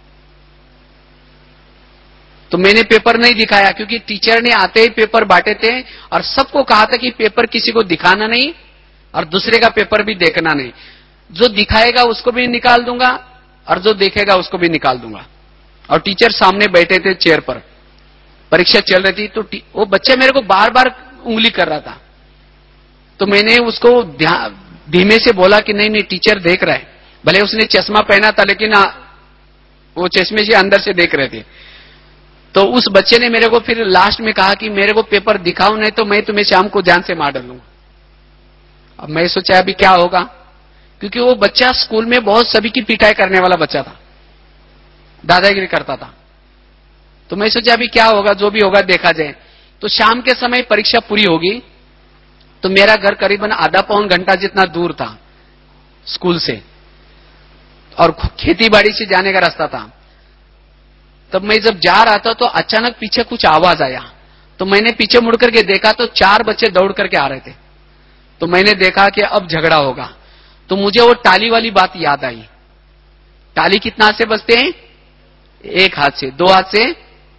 Speaker 2: तो मैंने पेपर नहीं दिखाया, क्योंकि टीचर ने आते ही पेपर बांटे थे और सबको कहा था कि पेपर किसी को दिखाना नहीं और दूसरे का पेपर भी देखना नहीं। जो दिखाएगा उसको भी निकाल दूंगा और जो देखेगा उसको भी निकाल दूंगा। और टीचर सामने बैठे थे चेयर पर, परीक्षा चल रही थी। तो वो बच्चा मेरे को बार बार उंगली कर रहा था। तो मैंने उसको धीमे से बोला कि नहीं नहीं, टीचर देख रहा है। भले उसने चश्मा पहना था, लेकिन वो चश्मे से अंदर से देख रहे थे। तो उस बच्चे ने मेरे को फिर लास्ट में कहा कि मेरे को पेपर दिखाओ, नहीं तो मैं तुम्हें शाम को जान से मार डालूंगा। अब मैं सोचा अभी क्या होगा, क्योंकि वो बच्चा स्कूल में बहुत सभी की पिटाई करने वाला बच्चा था, दादागिरी करता था। तो मैं सोचा अभी क्या होगा, जो भी होगा देखा जाए। तो शाम के समय परीक्षा पूरी होगी, तो मेरा घर करीबन आधा पौन घंटा जितना दूर था स्कूल से, और खेती बाड़ी से जाने का रास्ता था। तब मैं जब जा रहा था तो अचानक पीछे कुछ आवाज आया। तो मैंने पीछे मुड़ करके देखा तो 4 बच्चे दौड़ करके आ रहे थे। तो मैंने देखा कि अब झगड़ा होगा। तो मुझे वो टाली वाली बात याद आई। टाली कितना हाथ से बजते हैं? एक हाथ से। 2 हाथ से?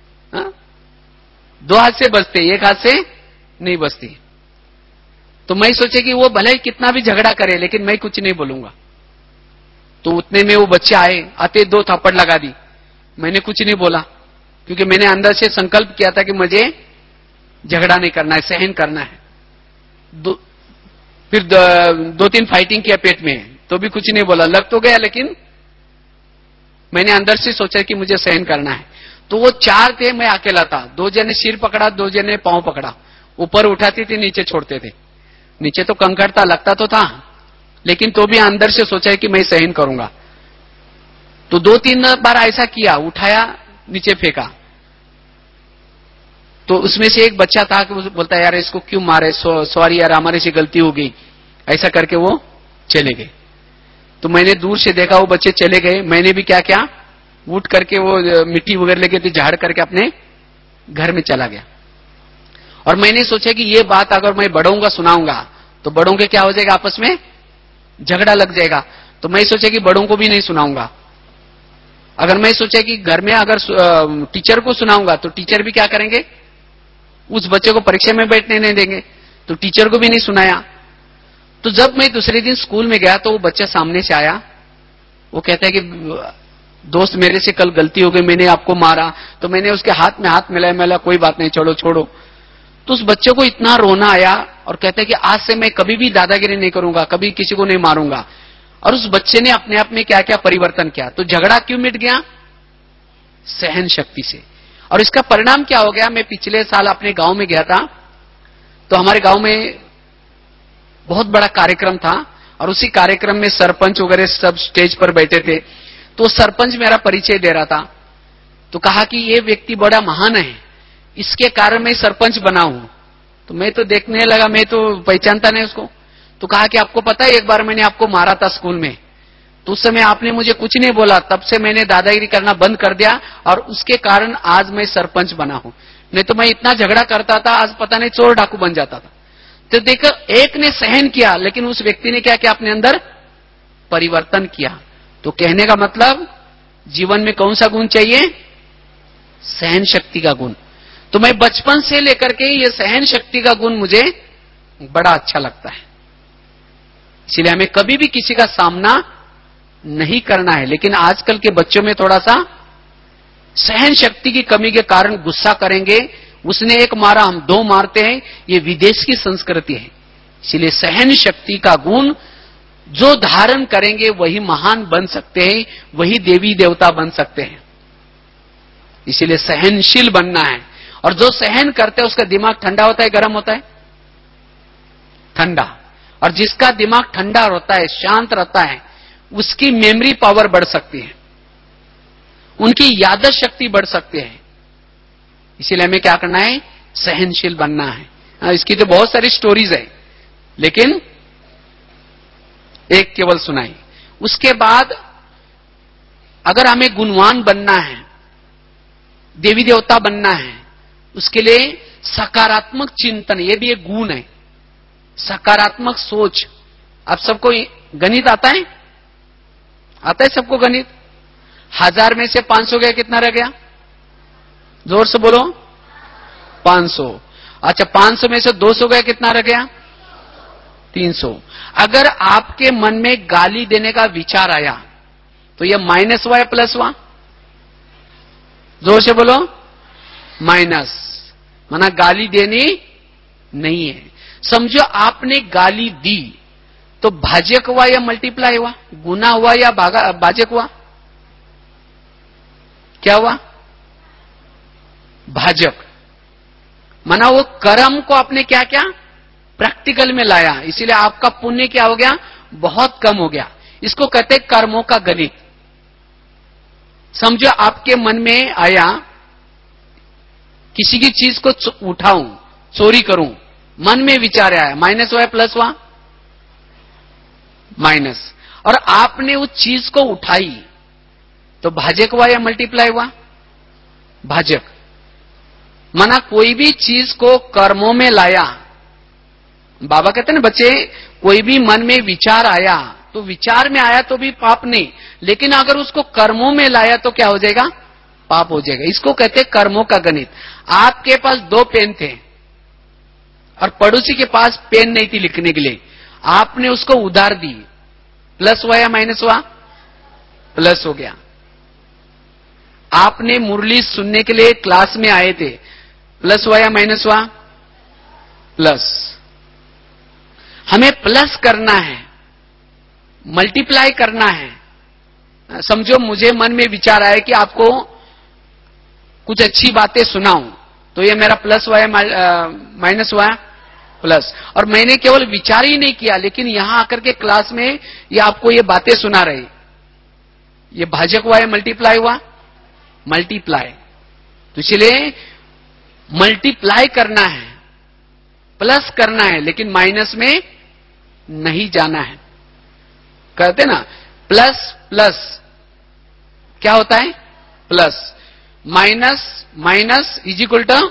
Speaker 2: 2 हाथ से बजते, एक हाथ से नहीं बजती। तो मैं सोचे कि वो भले कितना भी झगड़ा करे, लेकिन मैं कुछ नहीं बोलूंगा। तो उतने में वो बच्चे आए, आते 2 थप्पड़ लगा दी। मैंने कुछ नहीं बोला, क्योंकि मैंने अंदर से संकल्प किया था कि मुझे झगड़ा नहीं करना है, सहन करना है। फिर 2-3 फाइटिंग किया पेट में, तो भी कुछ नहीं बोला। लग तो गया, लेकिन मैंने अंदर से सोचा कि मुझे सहन करना है। तो वो 4 थे, मैं अकेला था। 2 जने सिर पकड़ा, 2 जने पांव पकड़ा। ऊपर उठाते थे, नीचे छोड़ते थे। नीचे तो कंकड़ था, लगता तो था, लेकिन तो भी अंदर से सोचा कि मैं सहन करूंगा। तो 2-3 बार ऐसा किया, उठाया, नीचे फेंका। तो उसमें से एक बच्चा था कि वो बोलता यार इसको क्यों मारे, सॉरी यार हमारे से गलती हो गई, ऐसा करके वो चले गए। तो मैंने दूर से देखा वो बच्चे चले गए। मैंने भी क्या किया, उठ करके वो मिट्टी वगैरह लेके थे, झाड़ करके अपने घर में चला गया। और मैंने सोचा कि ये बात अगर मैं बड़ों का सुनाऊंगा तो बड़ों के क्या हो जाएगा, आपस में झगड़ा लग जाएगा। तो मैं सोचा कि बड़ों को भी नहीं सुनाऊंगा। अगर मैं सोचा कि घर में अगर टीचर को सुनाऊंगा तो टीचर भी क्या करेंगे, उस बच्चे को परीक्षा में बैठने नहीं देंगे। तो टीचर को भी नहीं सुनाया। तो जब मैं दूसरे दिन स्कूल में गया तो वो बच्चा सामने से आया। वो कहता है कि दोस्त मेरे से कल गलती हो गई, मैंने आपको मारा। तो मैंने उसके हाथ में हाथ मिलाया, मिला कोई बात नहीं, छोड़ो छोड़ो। तो उस बच्चे को इतना रोना आया और कहता है कि आज से मैं कभी भी दादागिरी नहीं करूंगा, कभी किसी को नहीं मारूंगा। और उस बच्चे ने अपने आप में क्या क्या परिवर्तन किया। तो झगड़ा क्यों मिट गया? सहन शक्ति से। और इसका परिणाम क्या हो गया, मैं पिछले साल अपने गांव में गया था। तो हमारे गांव में बहुत बड़ा कार्यक्रम था और उसी कार्यक्रम में सरपंच वगैरह सब स्टेज पर बैठे थे। तो सरपंच मेरा परिचय दे रहा था। तो कहा कि ये व्यक्ति बड़ा महान है, इसके कारण मैं सरपंच बना हूं। तो मैं तो देखने लगा, मैं तो पहचानता नहीं उसको। तो कहा कि आपको पता है एक बार मैंने आपको मारा था स्कूल में, तो उस समय आपने मुझे कुछ नहीं बोला, तब से मैंने दादागिरी करना बंद कर दिया और उसके कारण आज मैं सरपंच बना हूं। नहीं तो मैं इतना झगड़ा करता था, आज पता नहीं चोर डाकू बन जाता था। तो देखो, एक ने सहन किया, लेकिन उस व्यक्ति ने क्या किया, अपने अंदर परिवर्तन किया। तो कहने का मतलब जीवन में कौन सा गुण चाहिए? सहन शक्ति का गुण। तो मैं बचपन से लेकर के ये सहन शक्ति का गुण मुझे बड़ा अच्छा लगता है। इसलिए हमें कभी भी किसी का सामना नहीं करना है। लेकिन आजकल के बच्चों में थोड़ा सा सहन शक्ति की कमी के कारण गुस्सा करेंगे, उसने एक मारा हम दो मारते हैं, ये विदेश की संस्कृति है। इसलिए सहन शक्ति का गुण जो धारण करेंगे वही महान बन सकते हैं, वही देवी देवता बन सकते हैं। इसीलिए सहनशील बनना है। और जो सहन करते हैं उसका दिमाग ठंडा होता है, गर्म होता है? ठंडा। और जिसका दिमाग ठंडा होता है, शांत रहता है, उसकी मेमोरी पावर बढ़ सकती है, उनकी याददाश्त शक्ति बढ़ सकती है। इसीलिए हमें क्या करना है? सहनशील बनना है। इसकी तो बहुत सारी स्टोरीज है, लेकिन एक केवल सुनाई। उसके बाद अगर हमें गुणवान बनना है, देवी देवता बनना है, उसके लिए सकारात्मक चिंतन, ये भी एक गुण है। सकारात्मक सोच। आप सबको गणित आता है? आता है सबको गणित? 1000 में से 500 गया, कितना रह गया? जोर से बोलो। 500। अच्छा, 500 में से 200 गया, कितना रह गया? 300। अगर आपके मन में गाली देने का विचार आया तो यह माइनस हुआ या प्लस हुआ? जोर से बोलो। माइनस। माना गाली देनी नहीं है। समझो आपने गाली दी तो भाजक हुआ या मल्टीप्लाई हुआ? गुना हुआ या भाजक हुआ? क्या हुआ? भाजक। माना वो कर्म को आपने क्या क्या प्रैक्टिकल में लाया, इसीलिए आपका पुण्य क्या हो गया? बहुत कम हो गया। इसको कहते हैं कर्मों का गणित। समझो आपके मन में आया किसी की चीज को उठाऊं, चोरी करूं, मन में विचार आया, माइनस हुआ या प्लस हुआ? माइनस। और आपने उस चीज को उठाई तो भाजक हुआ या मल्टीप्लाई हुआ? भाजक। माना कोई भी चीज को कर्मों में लाया। बाबा कहते हैं ना बच्चे, कोई भी मन में विचार आया तो विचार में आया तो भी पाप नहीं, लेकिन अगर उसको कर्मों में लाया तो क्या हो जाएगा? पाप हो जाएगा। इसको कहते हैं कर्मों का गणित। आपके पास 2 पेन थे और पड़ोसी के पास पेन नहीं थी लिखने के लिए, आपने उसको उधार दी, प्लस हुआ या माइनस हुआ? प्लस हो गया। आपने मुरली सुनने के लिए क्लास में आए थे, प्लस हुआ या माइनस हुआ? प्लस। हमें प्लस करना है, मल्टीप्लाई करना है। समझो मुझे मन में विचार आया कि आपको कुछ अच्छी बातें सुनाऊं, तो ये मेरा प्लस हुआ या माइनस हुआ? प्लस। और मैंने केवल विचार ही नहीं किया, लेकिन यहां आकर के क्लास में ये आपको ये बातें सुना रहे, ये भाजक हुआ या मल्टीप्लाई हुआ? मल्टीप्लाई। तो इसलिए मल्टीप्लाई करना है, प्लस करना है, लेकिन माइनस में नहीं जाना है। कहते ना प्लस प्लस क्या होता है? Plus. Minus minus is equal to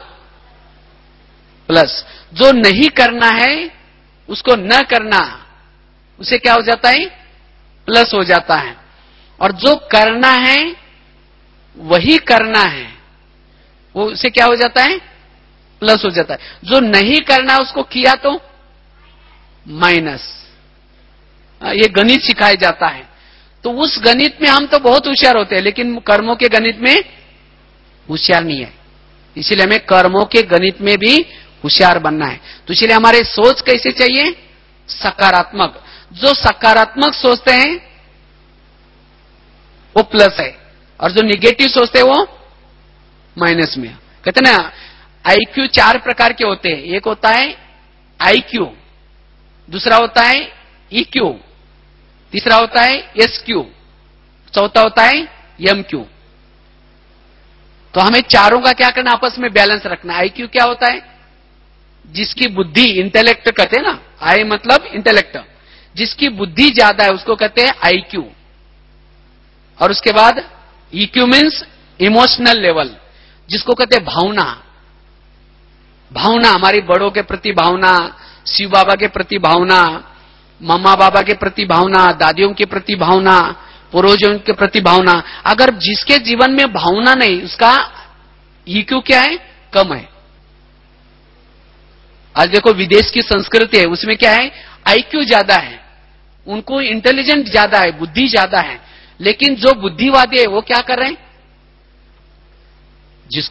Speaker 2: plus. जो नहीं करना है उसको न करना, उसे क्या हो जाता है? प्लस हो जाता है। और जो करना है वही करना है, वो उसे क्या हो जाता है? प्लस हो जाता है। जो नहीं करना उसको किया तो माइनस। ये गणित सिखाया जाता है। तो उस गणित में हम तो बहुत होशियार होते हैं, लेकिन कर्मों के गणित में होशियार नहीं है। इसीलिए हमें कर्मों के गणित में भी होशियार बनना है। तो इसलिए हमारे सोच कैसे चाहिए? सकारात्मक। जो सकारात्मक सोचते हैं वो प्लस है, और जो निगेटिव सोचते हैं वो माइनस में। कहते ना आईक्यू 4 प्रकार के होते हैं। एक होता है आईक्यू, दूसरा होता है ईक्यू, तीसरा होता है एसक्यू, चौथा होता है एमक्यू। तो हमें चारों का क्या करना? आपस में बैलेंस रखना। आईक्यू क्या होता है? जिसकी बुद्धि, इंटेलेक्ट कहते हैं ना, आई मतलब इंटेलेक्ट, जिसकी बुद्धि ज्यादा है उसको कहते हैं आईक्यू। और उसके बाद ईक्यू मीन्स इमोशनल लेवल, जिसको कहते हैं भावना। भावना, हमारी बड़ों के प्रति भावना, शिव बाबा के प्रति भावना, मम्मा बाबा के प्रति भावना, दादियों के प्रति भावना, पूर्वजों के प्रति भावना। अगर जिसके जीवन में भावना नहीं, उसका ईक्यू क्या है? कम है। आज देखो विदेश की संस्कृति है, उसमें क्या है? आईक्यू ज्यादा है, उनको इंटेलिजेंट ज्यादा है, बुद्धि ज्यादा है। लेकिन जो बुद्धिवादी है वो क्या कर रहे हैं? जिसको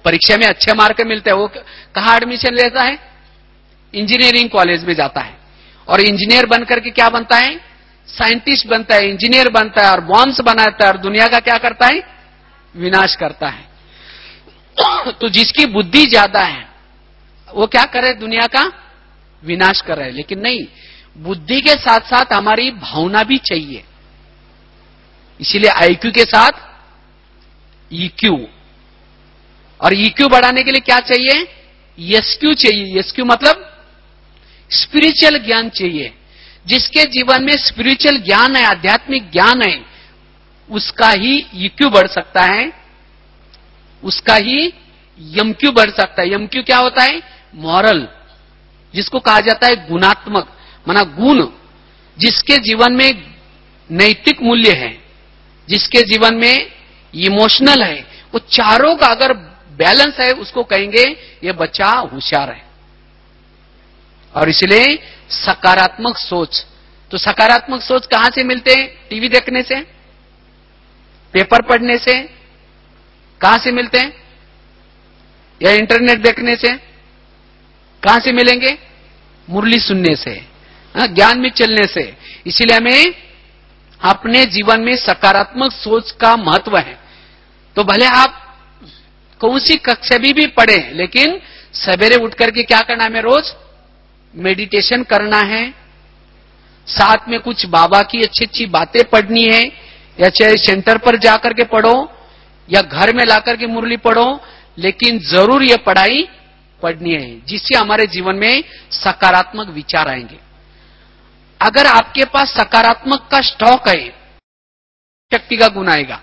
Speaker 2: परीक्षा में अच्छे मार्क मिलते हैं, वो कहाँ एडमिशन लेता है? इंजीनियरिंग कॉलेज में जाता है, और इंजीनियर बनकर के क्या बनता है? साइंटिस्ट बनता है, इंजीनियर बनता है, और बॉम्ब्स बनाता है, और दुनिया का क्या करता है? विनाश करता है। तो जिसकी बुद्धि ज्यादा है वो क्या करे? दुनिया का विनाश कर रहे हैं। लेकिन नहीं, बुद्धि के साथ साथ हमारी भावना भी चाहिए। इसीलिए आईक्यू के साथ ईक्यू, और ईक्यू बढ़ाने के लिए क्या चाहिए? एसक्यू चाहिए। एसक्यू मतलब स्पिरिचुअल ज्ञान चाहिए। जिसके जीवन में स्पिरिचुअल ज्ञान है, आध्यात्मिक ज्ञान है, उसका ही ईक्यू बढ़ सकता है, उसका ही एमक्यू बढ़ सकता है। एमक्यू क्या होता है? मॉरल, जिसको कहा जाता है गुणात्मक, माना गुण। जिसके जीवन में नैतिक मूल्य है, जिसके जीवन में इमोशनल है, वो चारों का अगर बैलेंस है, उसको कहेंगे ये बच्चा होशियार है। और इसलिए सकारात्मक सोच, तो सकारात्मक सोच कहां से मिलते हैं? टीवी देखने से, पेपर पढ़ने से, कहां से मिलते हैं? या इंटरनेट देखने से? कहां से मिलेंगे? मुरली सुनने से, ज्ञान में चलने से। इसीलिए हमें अपने जीवन में सकारात्मक सोच का महत्व है। तो भले आप कौन सी कक्षा भी पढ़े, लेकिन सवेरे उठ करके क्या करना है? हमें रोज मेडिटेशन करना है, साथ में कुछ बाबा की अच्छी अच्छी बातें पढ़नी है, या चाहे सेंटर पर जाकर के पढ़ो या घर में लाकर के मुरली पढ़ो, लेकिन जरूर यह पढ़ाई पढ़नी है, जिससे हमारे जीवन में सकारात्मक विचार आएंगे। अगर आपके पास सकारात्मक का स्टॉक है, शक्ति का गुण आएगा।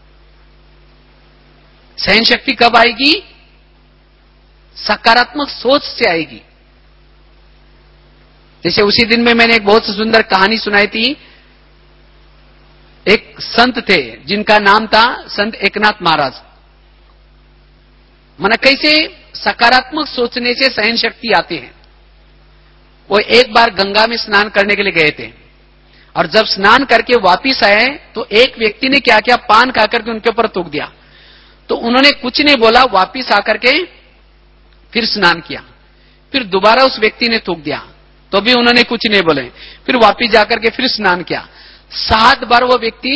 Speaker 2: सहन शक्ति कब आएगी? सकारात्मक सोच से आएगी। जैसे उसी दिन में मैंने एक बहुत सुंदर कहानी सुनाई थी। एक संत थे जिनका नाम था संत एकनाथ महाराज। माना कैसे सकारात्मक सोचने से सहन शक्ति आती है। वो एक बार गंगा में स्नान करने के लिए गए थे, और जब स्नान करके वापिस आए तो एक व्यक्ति ने क्या किया? पान खाकर के उनके ऊपर थूक दिया। तो उन्होंने कुछ नहीं बोला, वापिस आकर के फिर स्नान किया। फिर दोबारा उस व्यक्ति ने थूक दिया, तो भी उन्होंने कुछ नहीं बोले। फिर वापिस जाकर के फिर स्नान किया। 7 बार वो व्यक्ति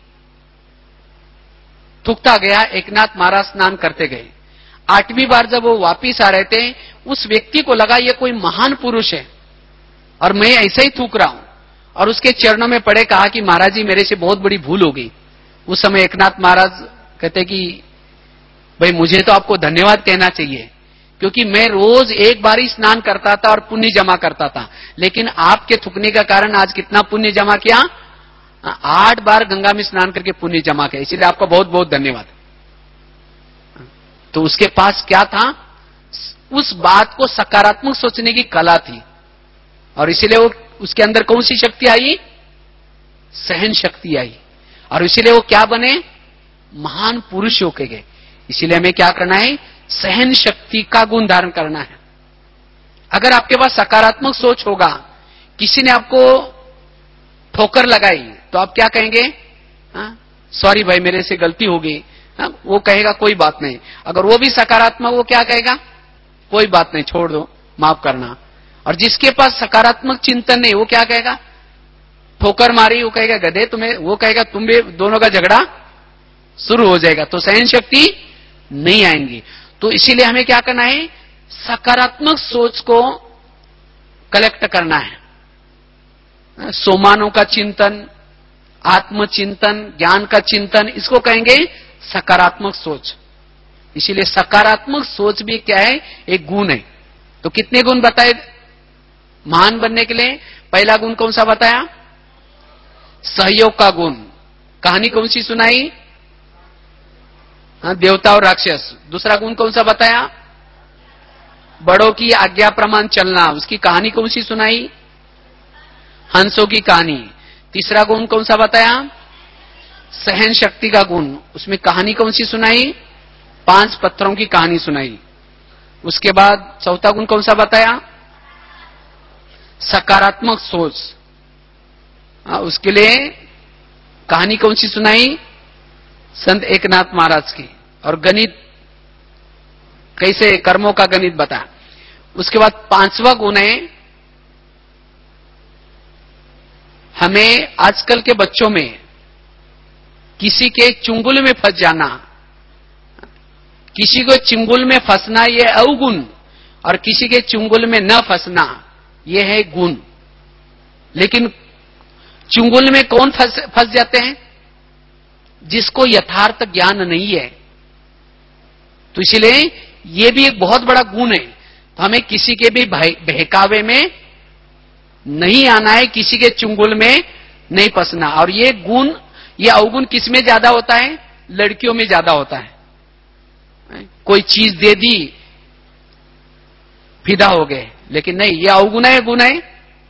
Speaker 2: थूकता गया, एकनाथ महाराज स्नान करते गए। 8वीं बार जब वो वापिस आ रहे थे, उस व्यक्ति को लगा ये कोई महान पुरुष है और मैं ऐसा ही थूक रहा हूं, और उसके चरणों में पड़े, कहा कि महाराज जी मेरे से बहुत बड़ी भूल हो गई। उस समय एकनाथ महाराज कहते कि भाई मुझे तो आपको धन्यवाद कहना चाहिए, क्योंकि मैं रोज एक बार ही स्नान करता था और पुण्य जमा करता था, लेकिन आपके थूकने का कारण आज कितना पुण्य जमा किया? 8 बार गंगा में स्नान करके पुण्य जमा किया, इसलिए आपका बहुत बहुत धन्यवाद। तो उसके पास क्या था? उस बात को सकारात्मक सोचने की कला थी, और इसीलिए वो उसके अंदर कौन सी शक्ति आई? सहन शक्ति आई, और इसीलिए वो क्या बने? महान पुरुष होके गए। इसीलिए हमें क्या करना है? सहन शक्ति का गुण धारण करना है। अगर आपके पास सकारात्मक सोच होगा, किसी ने आपको ठोकर लगाई तो आप क्या कहेंगे? सॉरी भाई मेरे से गलती हो गई। वो कहेगा कोई बात नहीं। अगर वो भी सकारात्मक, वो क्या कहेगा? कोई बात नहीं, छोड़ दो, माफ करना। और जिसके पास सकारात्मक चिंतन नहीं, वो क्या कहेगा? ठोकर मारी, वो कहेगा गधे तुम्हें, वो कहेगा तुम भी, दोनों का झगड़ा शुरू हो जाएगा। तो सहन शक्ति नहीं आएंगी। तो इसीलिए हमें क्या करना है? सकारात्मक सोच को कलेक्ट करना है। सोमानों का चिंतन, आत्मचिंतन, ज्ञान का चिंतन, इसको कहेंगे सकारात्मक सोच। इसीलिए सकारात्मक सोच भी क्या है? एक गुण है। तो कितने गुण बताए महान बनने के लिए? पहला गुण कौन सा बताया? सहयोग का गुण। कहानी कौन सी सुनाई? देवता और राक्षस। दूसरा गुण कौन सा बताया? बड़ों की आज्ञा प्रमाण चलना। उसकी कहानी कौन सी सुनाई? हंसों की कहानी। तीसरा गुण कौन सा बताया? सहन शक्ति का गुण। उसमें कहानी कौन सी सुनाई? 5 पत्थरों की कहानी सुनाई। उसके बाद चौथा गुण कौन सा बताया? सकारात्मक सोच। उसके लिए कहानी कौन सी सुनाई? संत एकनाथ महाराज की। और गणित कैसे कर्मों का गणित बताया। उसके बाद 5वां गुण है, हमें आजकल के बच्चों में किसी के चुंगल में फंस जाना, किसी को चुंगल में फंसना ये अवगुण, और किसी के चुंगल में न फंसना ये है गुण। लेकिन चुंगल में कौन फंस जाते हैं? जिसको यथार्थ ज्ञान नहीं है। तो इसलिए ये भी एक बहुत बड़ा गुण है। तो हमें किसी के भी बहकावे में नहीं आना है, किसी के चुंगल में नहीं फंसना। और ये गुण, ये अवगुण किस में ज्यादा होता है? लड़कियों में ज्यादा होता है। कोई चीज दे दी, फिदा हो गए, लेकिन नहीं, ये अवगुण है, गुण है।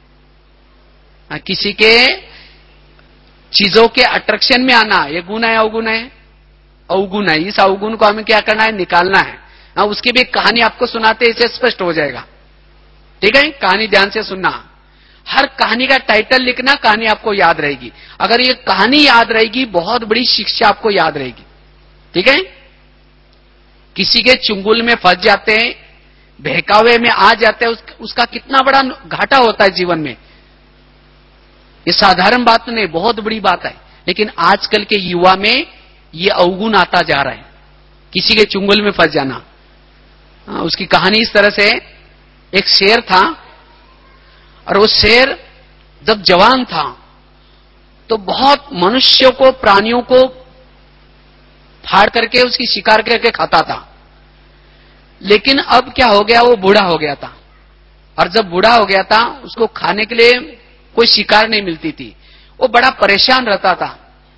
Speaker 2: किसी के चीजों के अट्रैक्शन में आना, ये गुण है, अवगुण है? अवगुण है। इस अवगुण को हमें क्या करना है? निकालना है। उसकी भी कहानी आपको सुनाते इसे स्पष्ट हो जाएगा। ठीक है, कहानी ध्यान से सुनना। हर कहानी का टाइटल लिखना, कहानी आपको याद रहेगी। अगर ये कहानी याद रहेगी, बहुत बड़ी शिक्षा आपको याद रहेगी। ठीक है, किसी के चुंगल में फंस जाते हैं, बहकावे में आ जाते हैं, उसका कितना बड़ा घाटा होता है जीवन में। ये साधारण बात नहीं, बहुत बड़ी बात है। लेकिन आजकल के युवा में ये अवगुण आता जा रहा है, किसी के चुंगल में फंस जाना। उसकी कहानी इस तरह से, एक शेर था, और वो शेर जब जवान था तो बहुत मनुष्यों को, प्राणियों को फाड़ करके उसकी शिकार करके खाता था। लेकिन अब क्या हो गया? वो बूढ़ा हो गया था, और जब बूढ़ा हो गया था, उसको खाने के लिए कोई शिकार नहीं मिलती थी। वो बड़ा परेशान रहता था।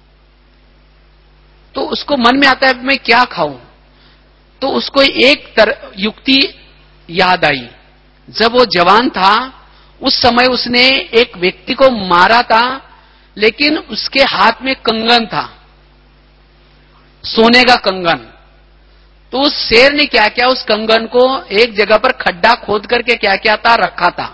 Speaker 2: तो उसको मन में आता है मैं क्या खाऊं? तो उसको एक युक्ति याद आई। जब वो जवान था, उस समय उसने एक व्यक्ति को मारा था, लेकिन उसके हाथ में कंगन था, सोने का कंगन। तो उस शेर ने क्या किया? उस कंगन को एक जगह पर खड्डा खोद करके क्या किया था? रखा था।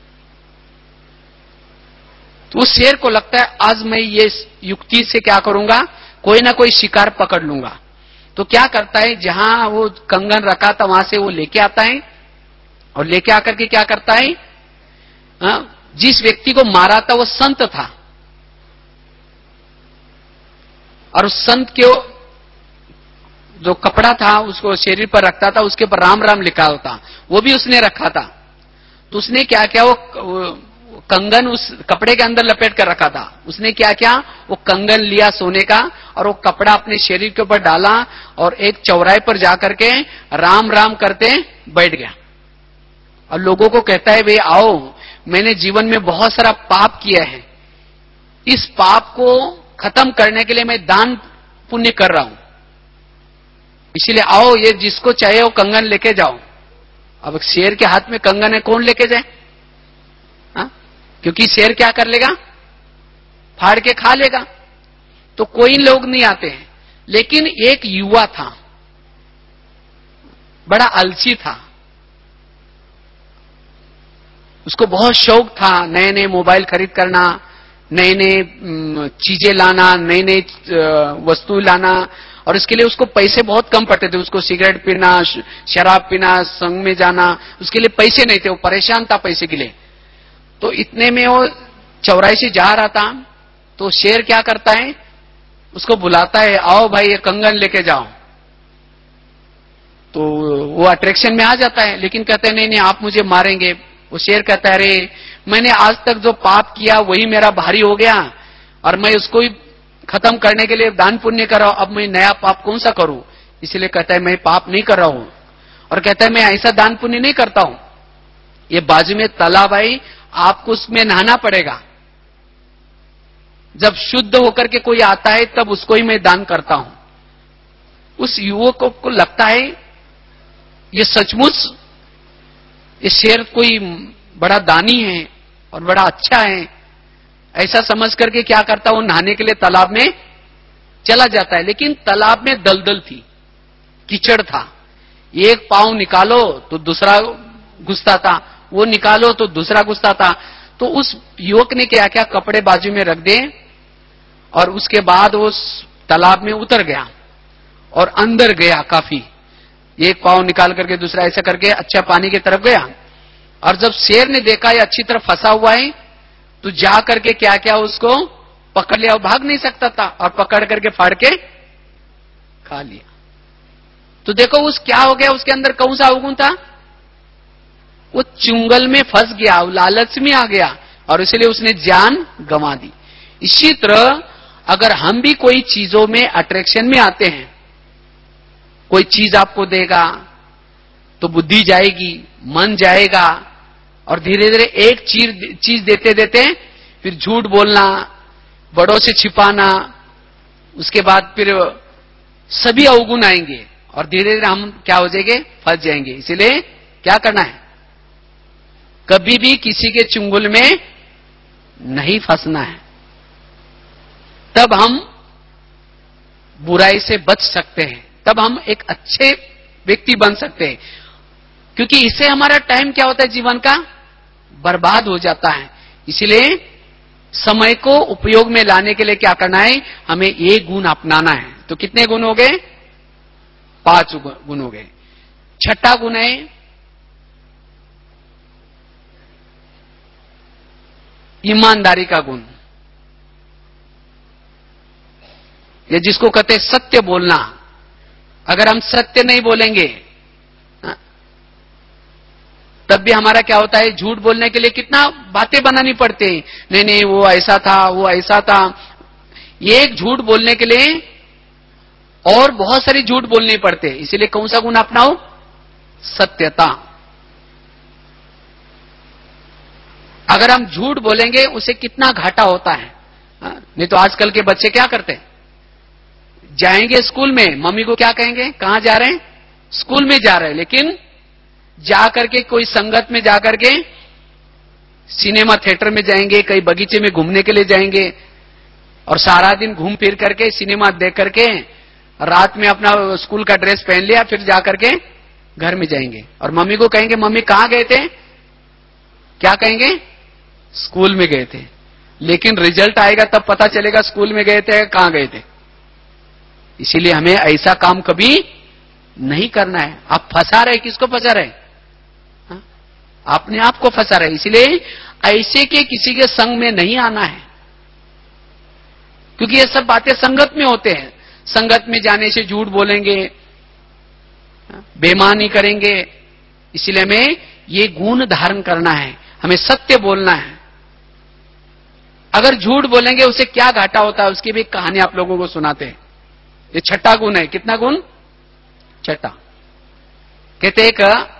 Speaker 2: तो उस शेर को लगता है आज मैं ये युक्ति से क्या करूंगा? कोई ना कोई शिकार पकड़ लूंगा। तो क्या करता है? जहां वो कंगन रखा था वहां से वो लेके आता है, और लेके आकर के क्या करता है? जिस व्यक्ति को मारा था वो संत था, और उस संत के जो कपड़ा था उसको शरीर पर रखता था, उसके ऊपर राम राम लिखा होता, वो भी उसने रखा था। तो उसने क्या किया? वो कंगन उस कपड़े के अंदर लपेट कर रखा था। उसने क्या किया? वो कंगन लिया सोने का, और वो कपड़ा अपने शरीर के ऊपर डाला, और एक चौराहे पर जाकर के राम राम करते बैठ गया। और लोगों को कहता है, वे आओ, मैंने जीवन में बहुत सारा पाप किया है, इस पाप को खत्म करने के लिए मैं दान पुण्य कर रहा हूं, इसलिए आओ, ये जिसको चाहिए वो कंगन लेके जाओ। अब शेर के हाथ में कंगन है, कौन लेके जाए? क्योंकि शेर क्या कर लेगा? फाड़ के खा लेगा। तो कोई लोग नहीं आते हैं। लेकिन एक युवा था, बड़ा आलसी था, उसको बहुत शौक था नए नए मोबाइल खरीद करना, नए नए चीजें लाना, नई नई वस्तु लाना, और इसके लिए उसको पैसे बहुत कम पड़ते थे। उसको सिगरेट पीना, शराब पीना, संग में जाना, उसके लिए पैसे नहीं थे, वो परेशान था पैसे के लिए। तो इतने में वो चौराहे से जा रहा था, तो शेर क्या करता है? उसको बुलाता है, आओ भाई ये कंगन लेके जाओ। तो वो अट्रैक्शन में आ जाता है, लेकिन कहते हैं नहीं नहीं आप मुझे मारेंगे। वो शेर कहता है, अरे मैंने आज तक जो पाप किया वही मेरा भारी हो गया, और मैं उसको ही खत्म करने के लिए दान पुण्य कर रहा हूं, अब मैं नया पाप कौन सा करूं? इसलिए कहता है मैं पाप नहीं कर रहा हूं। और कहता है मैं ऐसा दान पुण्य नहीं करता हूं, ये बाजू में तालाब है, आपको उसमें नहाना पड़ेगा। जब शुद्ध होकर के कोई आता है तब उसको ही मैं दान करता हूं। उस युवक को लगता है ये सचमुच ये शेर कोई बड़ा दानी है और बड़ा अच्छा है, ऐसा समझ करके क्या करता, वो नहाने के लिए तालाब में चला जाता है। लेकिन तालाब में दलदल थी, कीचड़ था, एक पांव निकालो तो दूसरा घुसता था, वो निकालो तो दूसरा घुसता था। तो उस युवक ने क्या क्या कपड़े बाजू में रख दे, और उसके बाद वो तालाब में उतर गया और अंदर गया काफी। एक पाँव निकाल करके दूसरा ऐसा करके अच्छा पानी की तरफ गया, और जब शेर ने देखा ये अच्छी तरह फंसा हुआ है, तो जा करके क्या क्या उसको पकड़ लिया। वो भाग नहीं सकता था, और पकड़ करके फाड़ के खा लिया। तो देखो उस क्या हो गया, उसके अंदर कौन सा अवगुण था? वो चुंगल में फंस गया, वो लालच में आ गया, और इसलिए उसने जान गंवा दी। इसी तरह अगर हम भी कोई चीजों में अट्रैक्शन में आते हैं, कोई चीज आपको देगा तो बुद्धि जाएगी, मन जाएगा, और धीरे धीरे एक चीज देते देते फिर झूठ बोलना, बड़ों से छिपाना, उसके बाद फिर सभी अवगुण आएंगे, और धीरे धीरे हम क्या हो जाएंगे? फंस जाएंगे। इसलिए क्या करना है? कभी भी किसी के चुंगल में नहीं फंसना है, तब हम बुराई से बच सकते हैं, तब हम एक अच्छे व्यक्ति बन सकते हैं। क्योंकि इससे हमारा टाइम क्या होता है? जीवन का बर्बाद हो जाता है। इसलिए समय को उपयोग में लाने के लिए क्या करना है? हमें ये गुण अपनाना है। तो कितने गुण हो गए? 5 गुण हो गए। छठा गुण है ईमानदारी का गुण, ये जिसको कहते हैं सत्य बोलना। अगर हम सत्य नहीं बोलेंगे तब भी हमारा क्या होता है? झूठ बोलने के लिए कितना बातें बनानी पड़ती है। नहीं नहीं वो ऐसा था, वो ऐसा था। एक झूठ बोलने के लिए और बहुत सारी झूठ बोलने पड़ते हैं। इसीलिए कौन सा गुण अपनाओ? सत्यता। अगर हम झूठ बोलेंगे उसे कितना घाटा होता है। नहीं तो आजकल के बच्चे क्या करते हैं? जाएंगे स्कूल में, मम्मी को क्या कहेंगे? कहां जा रहे हैं? स्कूल में जा रहे हैं। लेकिन जाकर के कोई संगत में जाकर के सिनेमा थिएटर में जाएंगे, कहीं बगीचे में घूमने के लिए जाएंगे, और सारा दिन घूम फिर करके सिनेमा देख करके रात में अपना स्कूल का ड्रेस पहन लिया, फिर जाकर के घर में जाएंगे, और मम्मी को कहेंगे मम्मी कहां गए थे? क्या कहेंगे? स्कूल में गए थे। लेकिन रिजल्ट आएगा तब पता चलेगा स्कूल में गए थे कहां गए थे। इसीलिए हमें ऐसा काम कभी नहीं करना है। आप फंसा रहे, किसको फंसा रहे? अपने आप को फंसा रहे। इसलिए ऐसे के किसी के संग में नहीं आना है, क्योंकि ये सब बातें संगत में होते हैं। संगत में जाने से झूठ बोलेंगे, बेईमानी करेंगे। इसलिए हमें ये गुण धारण करना है, हमें सत्य बोलना है। अगर झूठ बोलेंगे उसे क्या घाटा होता है, उसकी भी कहानी आप लोगों को सुनाते हैं। ये छठा गुण है। कितना गुण? छठा। कहते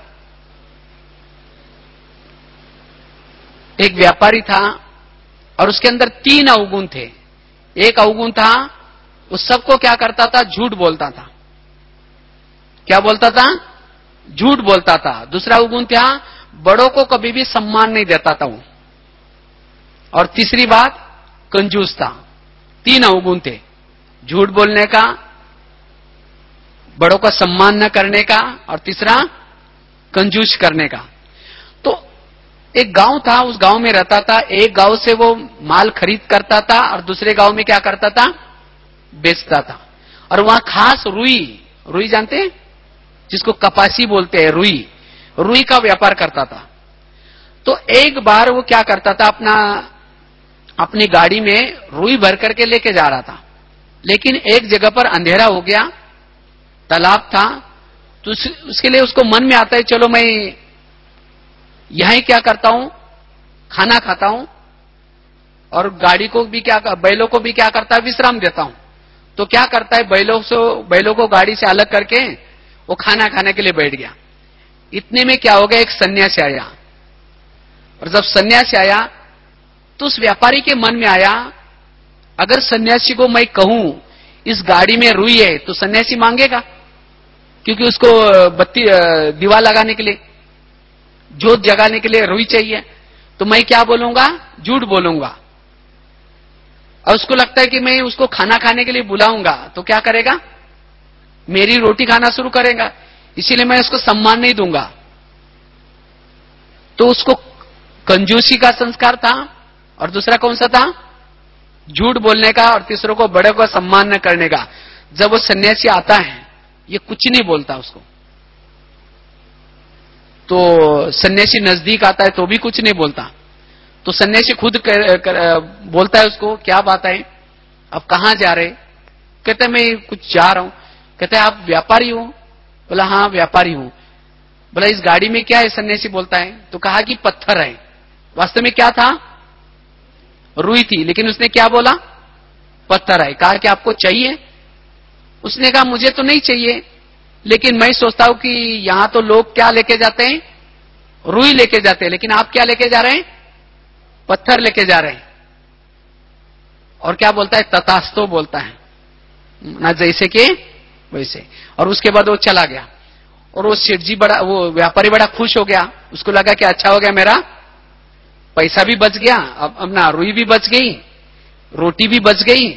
Speaker 2: एक व्यापारी था और उसके अंदर 3 अवगुण थे। एक अवगुण था, वो सबको क्या करता था? झूठ बोलता था। क्या बोलता था? झूठ बोलता था। दूसरा अवगुण था, बड़ों को कभी भी सम्मान नहीं देता था वो। और तीसरी बात, कंजूस था। 3 अवगुण थे, झूठ बोलने का, बड़ों का सम्मान न करने का, और तीसरा कंजूस करने का। तो एक गांव था, उस गांव में रहता था। एक गांव से वो माल खरीद करता था और दूसरे गांव में क्या करता था? बेचता था। और वहां खास रुई जानते हैं, जिसको कपासी बोलते हैं, रुई का व्यापार करता था। तो एक बार वो क्या करता था, अपनी गाड़ी में रुई भर करके लेके जा रहा था। लेकिन एक जगह पर अंधेरा हो गया, तालाब था, तो उसके लिए उसको मन में आता है चलो मैं यहीं क्या करता हूं, खाना खाता हूं, और गाड़ी को भी बैलों को भी क्या करता है? विश्राम देता हूं। तो क्या करता है? बैलों को गाड़ी से अलग करके वो खाना खाने के लिए बैठ गया। इतने में क्या हो गया? एक सन्यासी आया, और जब सन्यासी आया तो उस व्यापारी के मन में आया, अगर सन्यासी को मैं कहूं इस गाड़ी में रुई है तो सन्यासी मांगेगा, क्योंकि उसको दीवा लगाने के लिए, जोत जगाने के लिए रुई चाहिए। तो मैं क्या बोलूंगा? झूठ बोलूंगा। और उसको लगता है कि मैं उसको खाना खाने के लिए बुलाऊंगा तो क्या करेगा? मेरी रोटी खाना शुरू करेगा। इसीलिए मैं उसको सम्मान नहीं दूंगा। तो उसको कंजूसी का संस्कार था, और दूसरा कौन सा था? झूठ बोलने का, और तीसरों को बड़े को सम्मान न करने का। जब वो सन्यासी आता है, ये कुछ नहीं बोलता उसको, तो सन्यासी नजदीक आता है तो भी कुछ नहीं बोलता। तो सन्यासी खुद बोलता है उसको, क्या बात है, अब कहाँ जा रहे? कहते मैं कुछ जा रहा हूं। कहते आप व्यापारी हो? बोला हाँ व्यापारी हूं। बोला इस गाड़ी में क्या है? सन्यासी बोलता है। तो कहा कि पत्थर है। वास्तव में क्या था? रुई थी, लेकिन उसने क्या बोला? पत्थर है। कहा कि आपको चाहिए? उसने कहा मुझे तो नहीं चाहिए, लेकिन मैं सोचता हूं कि यहां तो लोग क्या लेके जाते हैं? रुई लेके जाते हैं, लेकिन आप क्या लेके जा रहे हैं? पत्थर लेके जा रहे हैं। और क्या बोलता है? तथास्तु बोलता है, ना जैसे के वैसे। और उसके बाद वो चला गया। और वो सेठ जी बड़ा, वो व्यापारी बड़ा खुश हो गया। उसको लगा कि अच्छा हो गया, मेरा पैसा भी बच गया, अब ना रुई भी बच गई, रोटी भी बच गई,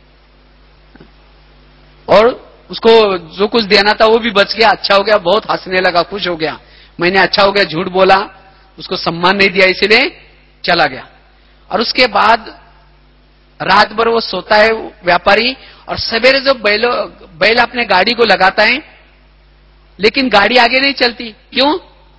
Speaker 2: और उसको जो कुछ देना था वो भी बच गया। अच्छा हो गया, बहुत हंसने लगा, खुश हो गया। मैंने अच्छा हो गया झूठ बोला, उसको सम्मान नहीं दिया, इसलिए चला गया। और उसके बाद रात भर वो सोता है व्यापारी, और सवेरे जब बैल अपने गाड़ी को लगाता है, लेकिन गाड़ी आगे नहीं चलती। क्यों?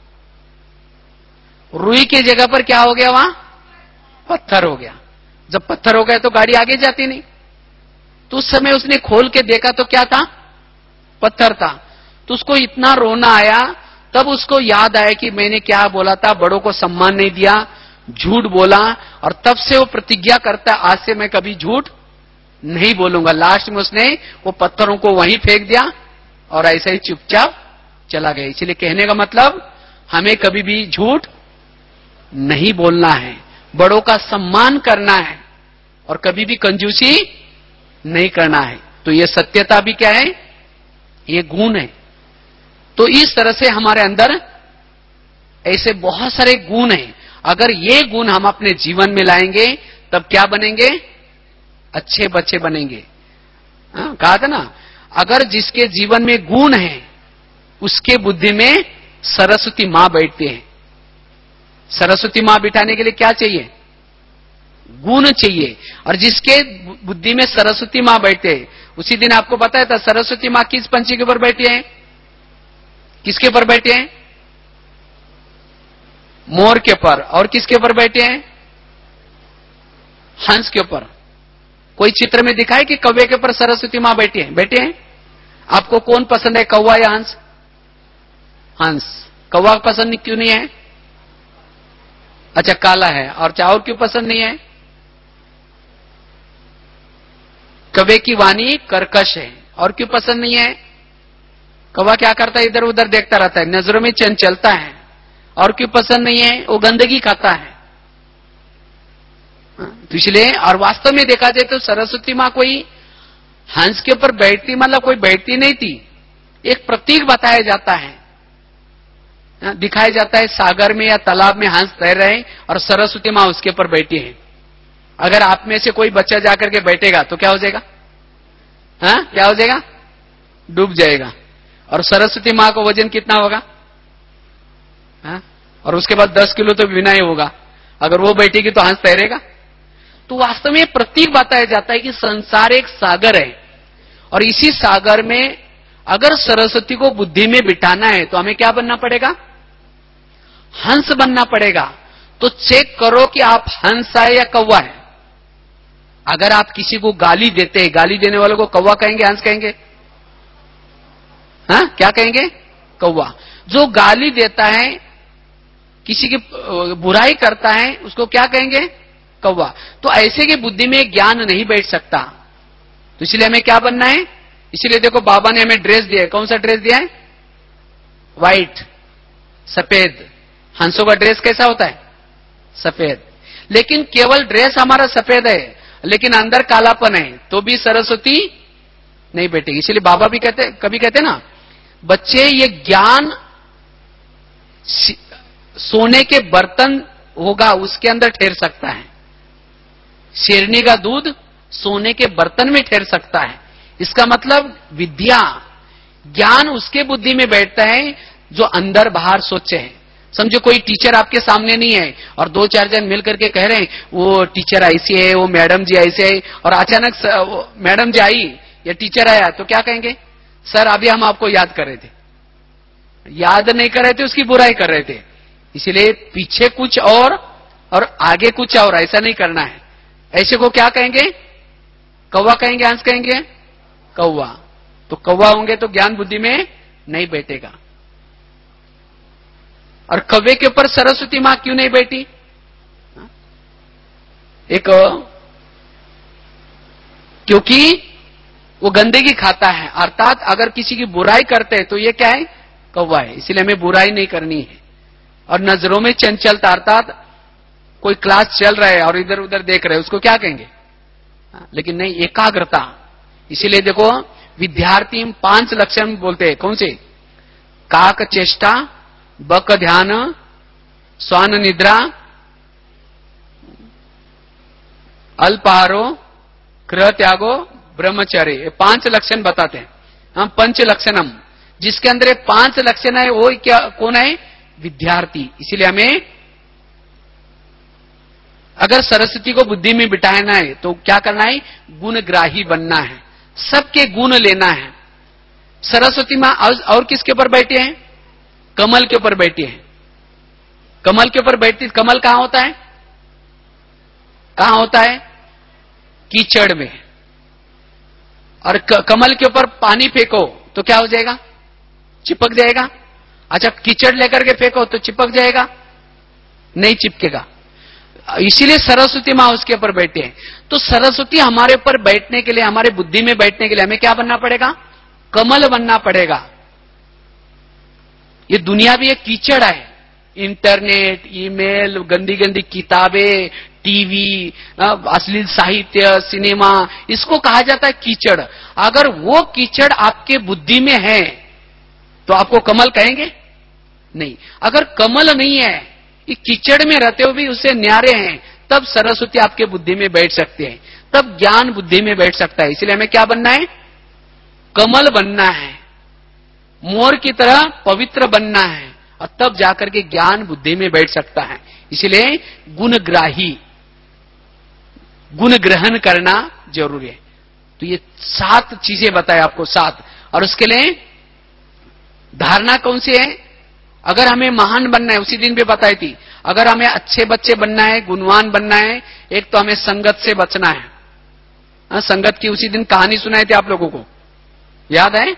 Speaker 2: रुई की जगह पर क्या हो गया? वहां पत्थर हो गया। जब पत्थर हो गया तो गाड़ी आगे जाती नहीं। तो उस समय उसने खोल के देखा तो क्या था? पत्थर था। तो उसको इतना रोना आया। तब उसको याद आया कि मैंने क्या बोला था, बड़ों को सम्मान नहीं दिया, झूठ बोला। और तब से वो प्रतिज्ञा करता है, आज से मैं कभी झूठ नहीं बोलूंगा। लास्ट में उसने वो पत्थरों को वहीं फेंक दिया और ऐसे ही चुपचाप चला गया। इसलिए कहने का मतलब, हमें कभी भी झूठ नहीं बोलना है, बड़ों का सम्मान करना है, और कभी भी कंजूसी नहीं करना है। तो ये सत्यता भी क्या है? ये गुण है। तो इस तरह से हमारे अंदर ऐसे बहुत सारे गुण हैं। अगर ये गुण हम अपने जीवन में लाएंगे तब क्या बनेंगे? अच्छे बच्चे बनेंगे। कहा था ना, अगर जिसके जीवन में गुण है उसके बुद्धि में सरस्वती मां बैठती है। सरस्वती मां बिठाने के लिए क्या चाहिए? गुण चाहिए। और जिसके बुद्धि में सरस्वती मां बैठे, उसी दिन आपको बताया था सरस्वती मां किस पंछी के ऊपर बैठी है? किसके ऊपर बैठे हैं? मोर के ऊपर। और किसके ऊपर बैठे हैं? हंस के ऊपर। कोई चित्र में दिखाए कि कौवे के ऊपर सरस्वती मां बैठी है? बैठे हैं। आपको कौन पसंद है, कौवा या हंस? हंस। कौवा पसंद क्यों नहीं है? अच्छा काला है। और चावल क्यों पसंद नहीं है? कौवे की वाणी कर्कश है। और क्यों पसंद नहीं है? कौवा क्या करता है? इधर उधर देखता रहता है, नजरों में चंचलता है। और क्यों पसंद नहीं है? वो गंदगी खाता है। तो इसलिए, और वास्तव में देखा जाए तो सरस्वती मां कोई हंस के ऊपर बैठती, मतलब कोई बैठती नहीं थी, एक प्रतीक बताया जाता है, दिखाया जाता है। सागर में या तालाब में हंस तैर रहे और सरस्वती मां उसके ऊपर बैठी है। अगर आप में से कोई बच्चा जाकर के बैठेगा तो क्या हो जाएगा? क्या हो जाएगा? डूब जाएगा। और सरस्वती मां को वजन कितना होगा? और उसके बाद 10 किलो तो बिना ही होगा। अगर वो बैठेगी तो हंस तैरेगा। तो वास्तव में प्रतीक बताया जाता है कि संसार एक सागर है, और इसी सागर में अगर सरस्वती को बुद्धि में बिठाना है तो हमें क्या बनना पड़ेगा? हंस बनना पड़ेगा। तो चेक करो कि आप हंस है या कौवा है। अगर आप किसी को गाली देते हैं, गाली देने वालों को कौवा कहेंगे, हंस कहेंगे? क्या कहेंगे? कौवा। जो गाली देता है, किसी की बुराई करता है, उसको क्या कहेंगे? कौवा। तो ऐसे की बुद्धि में ज्ञान नहीं बैठ सकता। तो इसलिए हमें क्या बनना है? इसलिए देखो बाबा ने हमें ड्रेस दिया है। कौन सा ड्रेस दिया है? व्हाइट, सफेद। हंसों का ड्रेस कैसा होता है? सफेद। लेकिन केवल ड्रेस हमारा सफेद है, लेकिन अंदर कालापन है, तो भी सरस्वती नहीं बैठेगी। इसलिए बाबा भी कभी कहते ना, बच्चे ये ज्ञान सोने के बर्तन होगा उसके अंदर ठहर सकता है, शेरनी का दूध सोने के बर्तन में ठहर सकता है। इसका मतलब विद्या, ज्ञान उसके बुद्धि में बैठता है जो अंदर बाहर सोचे है। समझो कोई टीचर आपके सामने नहीं है और 2-4 जन मिलकर के कह रहे हैं वो टीचर ऐसी है, वो मैडम जी ऐसे है, और अचानक मैडम जी आई या टीचर आया तो क्या कहेंगे? सर अभी हम आपको याद कर रहे थे। याद नहीं कर रहे थे, उसकी बुराई कर रहे थे। इसलिए पीछे कुछ और आगे कुछ और, ऐसा नहीं करना है। ऐसे को क्या कहेंगे? कौवा कहेंगे, हंस कहेंगे? कौवा। तो कौवा होंगे तो ज्ञान बुद्धि में नहीं बैठेगा। और कौवे के ऊपर सरस्वती मां क्यों नहीं बैठी? एक, क्योंकि वो गंदगी खाता है, अर्थात अगर किसी की बुराई करते हैं तो ये क्या है? कौवा है। इसलिए हमें बुराई नहीं करनी है। और नजरों में चंचलता, अर्थात कोई क्लास चल रहा है और इधर उधर देख रहे हैं, उसको क्या कहेंगे? लेकिन नहीं, एकाग्रता। इसीलिए देखो, विद्यार्थी 5 लक्षण बोलते हैं। कौन से? काक चेष्टा, बक ध्यान, स्वान निद्रा, अल्पहारो, कृह त्यागो, ब्रह्मचर्य। ये 5 लक्षण बताते हैं हम, पंच लक्षणम। जिसके अंदर 5 लक्षण है वो क्या, कौन है? विद्यार्थी। इसीलिए हमें अगर सरस्वती को बुद्धि में बिठाना है तो क्या करना है? गुणग्राही बनना है, सबके गुण लेना है। सरस्वती मां और किसके ऊपर बैठे हैं? कमल के ऊपर बैठे हैं। कमल के ऊपर बैठती, कमल कहां होता है? कहां होता है? कीचड़ में। और कमल के ऊपर पानी फेंको तो क्या हो जाएगा? चिपक जाएगा। अच्छा, कीचड़ लेकर के फेंको तो चिपक जाएगा? नहीं चिपकेगा। इसीलिए सरस्वती मां उसके ऊपर बैठे हैं। तो सरस्वती हमारे ऊपर बैठने के लिए, हमारे बुद्धि में बैठने के लिए हमें क्या बनना पड़ेगा? कमल बनना पड़ेगा। ये दुनिया भी एक कीचड़ है। इंटरनेट, ईमेल, गंदी गंदी किताबें, टीवी, अश्लील साहित्य, सिनेमा, इसको कहा जाता है कीचड़। अगर वो कीचड़ आपके बुद्धि में है तो आपको कमल कहेंगे? नहीं। अगर कमल नहीं है, ये कीचड़ में रहते हुए भी उससे न्यारे हैं, तब सरस्वती आपके बुद्धि में बैठ सकते हैं, तब ज्ञान बुद्धि में बैठ सकता है। इसलिए हमें क्या बनना है? कमल बनना है, मोर की तरह पवित्र बनना है, और तब जाकर के ज्ञान बुद्धि में बैठ सकता है। इसलिए गुणग्राही, गुण ग्रहण करना जरूरी है। तो ये 7 चीजें बताए आपको, 7। और उसके लिए धारणा कौन सी है? अगर हमें महान बनना है, उसी दिन भी बताई थी, अगर हमें अच्छे बच्चे बनना है, गुणवान बनना है, एक तो हमें संगत से बचना है। संगत की उसी दिन कहानी सुनाई थी आप लोगों को, याद है?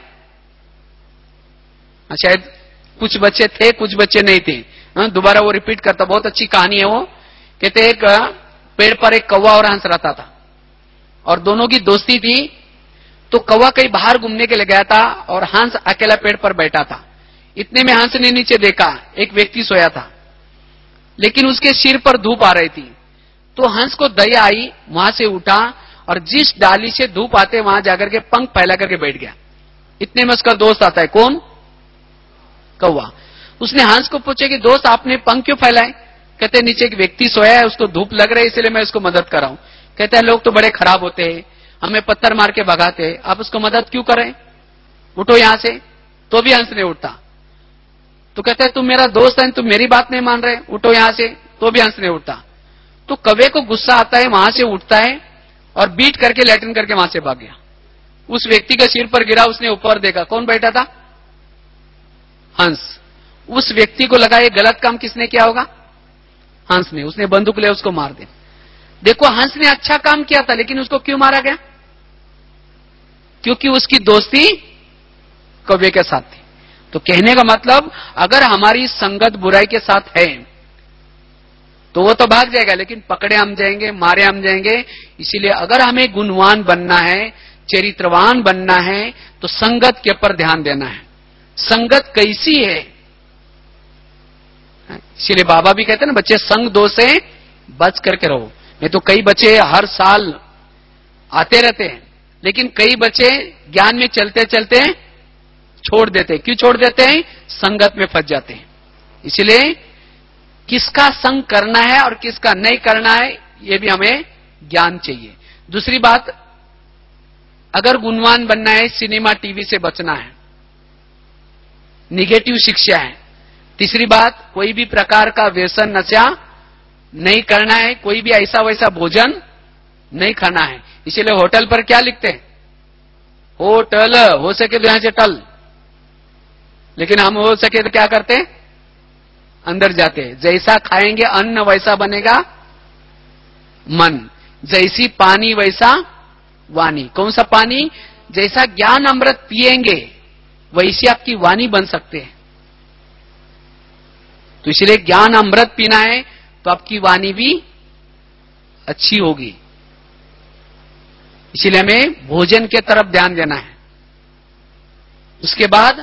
Speaker 2: शायद कुछ बच्चे थे, कुछ बच्चे नहीं थे। दोबारा वो रिपीट करता, बहुत अच्छी कहानी है वो। कहते एक पेड़ पर एक कौवा और हंस रहता था, और दोनों की दोस्ती थी। तो कौवा कहीं बाहर घूमने के लिए गया था और हंस अकेला पेड़ पर बैठा था। इतने में हंस ने नीचे देखा, एक व्यक्ति सोया था, लेकिन उसके सिर पर धूप आ रही थी। तो हंस को दया आई, वहां से उठा और जिस डाली से धूप आते वहां जाकर के पंख फैला करके बैठ गया। इतने में उसका दोस्त आता है। कौन? कौवा। उसने हंस को पूछा कि दोस्त आपने पंख क्यों फैलाए? कहते नीचे एक व्यक्ति सोया है, उसको धूप लग रही है, इसलिए मैं उसको मदद कर रहा हूं। कहते हैं लोग तो बड़े खराब होते हैं, हमें पत्थर मार के भगाते हैं, आप उसको मदद क्यों करें? उठो यहां से। तो भी हंस नहीं उठता। तो कहते हैं तुम मेरा दोस्त है, तुम मेरी बात नहीं मान रहे, उठो यहां से। तो भी हंस नहीं उठता। तो कौवे को गुस्सा आता है, वहां से उठता है और बीट करके लैट्रिन करके वहां से भाग गया। उस व्यक्ति के सिर पर गिरा, उसने ऊपर देखा, कौन बैठा था? हंस। उस व्यक्ति को लगा ये गलत काम किसने किया होगा? हंस ने। उसने बंदूक ले उसको मार दिया। देखो, हंस ने अच्छा काम किया था, लेकिन उसको क्यों मारा गया? क्योंकि उसकी दोस्ती कौवे के साथ थी। तो कहने का मतलब, अगर हमारी संगत बुराई के साथ है तो वो तो भाग जाएगा, लेकिन पकड़े हम जाएंगे, मारे हम जाएंगे। इसीलिए अगर हमें गुणवान बनना है, चरित्रवान बनना है, तो संगत के ऊपर ध्यान देना है। संगत कैसी है? इसीलिए बाबा भी कहते हैं ना, बच्चे संग दोष से बच करके रहो। नहीं तो कई बच्चे हर साल आते रहते हैं, लेकिन कई बच्चे ज्ञान में चलते चलते छोड़ देते हैं। क्यों छोड़ देते हैं? संगत में फंस जाते हैं। इसलिए किसका संग करना है और किसका नहीं करना है, यह भी हमें ज्ञान चाहिए। दूसरी बात, अगर गुणवान बनना है, सिनेमा टीवी से बचना है, निगेटिव शिक्षा है। तीसरी बात, कोई भी प्रकार का व्यसन नशा नहीं करना है, कोई भी ऐसा वैसा भोजन नहीं खाना है। इसीलिए होटल पर क्या लिखते हैं? होटल, हो सके तो यहां से टल। लेकिन हम हो सके तो क्या करते हैं, अंदर जाते हैं। जैसा खाएंगे अन्न वैसा बनेगा मन, जैसी पानी वैसा वाणी। कौन सा पानी? जैसा ज्ञान अमृत पिएंगे वैसी आपकी वाणी बन सकते हैं। तो इसलिए ज्ञान अमृत पीना है तो आपकी वाणी भी अच्छी होगी। इसलिए हमें भोजन के तरफ ध्यान देना है। उसके बाद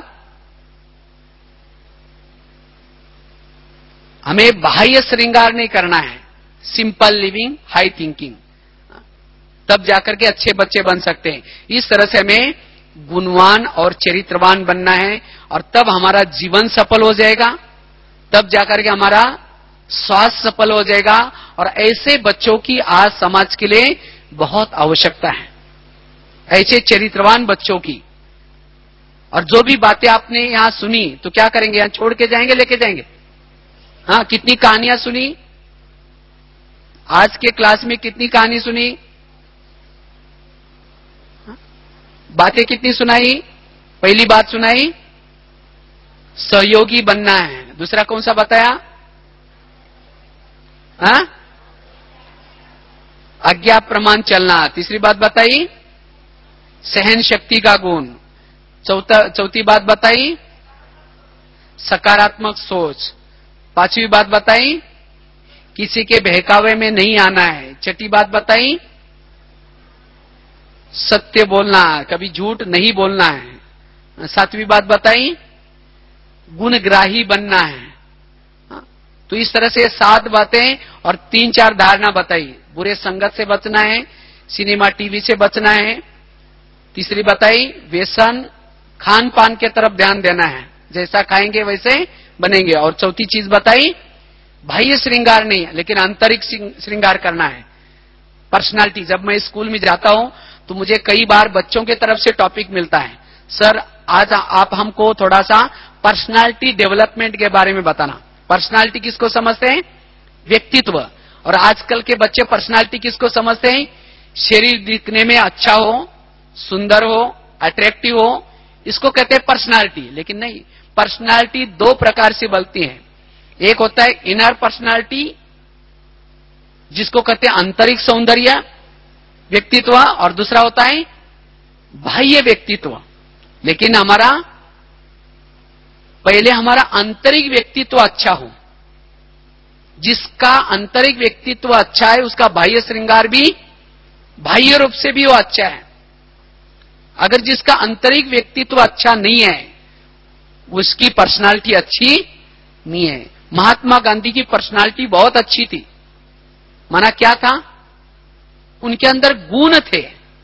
Speaker 2: हमें बाह्य श्रृंगार नहीं करना है, सिंपल लिविंग, हाई थिंकिंग, तब जाकर के अच्छे बच्चे बन सकते हैं। इस तरह से हमें गुणवान और चरित्रवान बनना है, और तब हमारा जीवन सफल हो जाएगा, तब जाकर के हमारा स्वास्थ्य सफल हो जाएगा। और ऐसे बच्चों की आज समाज के लिए बहुत आवश्यकता है, ऐसे चरित्रवान बच्चों की। और जो भी बातें आपने यहां सुनी तो क्या करेंगे, यहां छोड़ के जाएंगे, लेके जाएंगे? हाँ, कितनी कहानियां सुनी आज के क्लास में, कितनी कहानी सुनी, बातें कितनी सुनाई? पहली बात सुनाई सहयोगी बनना है। दूसरा कौन सा बताया? हाँ, आज्ञा प्रमाण चलना। तीसरी बात बताई सहन शक्ति का गुण। चौथी बात बताई सकारात्मक सोच। पांचवी बात बताई किसी के बहकावे में नहीं आना है। छठी बात बताई सत्य बोलना, कभी झूठ नहीं बोलना है। सातवीं बात बताई गुणग्राही बनना है। तो इस तरह से 7 बातें और 3-4 धारणा बताई। बुरे संगत से बचना है, सिनेमा टीवी से बचना है। तीसरी बताई व्यसन खान पान के तरफ ध्यान देना है, जैसा खाएंगे वैसे बनेंगे। और चौथी चीज बताई बाह्य श्रृंगार नहीं लेकिन आंतरिक श्रृंगार करना है, पर्सनालिटी। जब मैं स्कूल में जाता हूं तो मुझे कई बार बच्चों के तरफ से टॉपिक मिलता है, सर आज आप हमको थोड़ा सा पर्सनालिटी डेवलपमेंट के बारे में बताना। पर्सनालिटी किसको समझते हैं? व्यक्तित्व। और आजकल के बच्चे पर्सनालिटी किसको समझते हैं? शरीर दिखने में अच्छा हो, सुंदर हो, अट्रैक्टिव हो, इसको कहते हैं पर्सनालिटी। लेकिन नहीं, पर्सनालिटी 2 प्रकार से बनती है। एक होता है इनर पर्सनालिटी, जिसको कहते हैं आंतरिक सौंदर्य व्यक्तित्व, और दूसरा होता है बाह्य व्यक्तित्व। लेकिन पहले हमारा आंतरिक व्यक्तित्व अच्छा हो। जिसका आंतरिक व्यक्तित्व अच्छा है उसका बाह्य श्रृंगार भी बाह्य रूप से भी वो अच्छा है। अगर जिसका आंतरिक व्यक्तित्व अच्छा नहीं है उसकी पर्सनालिटी अच्छी नहीं है। महात्मा गांधी की पर्सनालिटी बहुत अच्छी थी। माना क्या था? उनके अंदर गुण थे।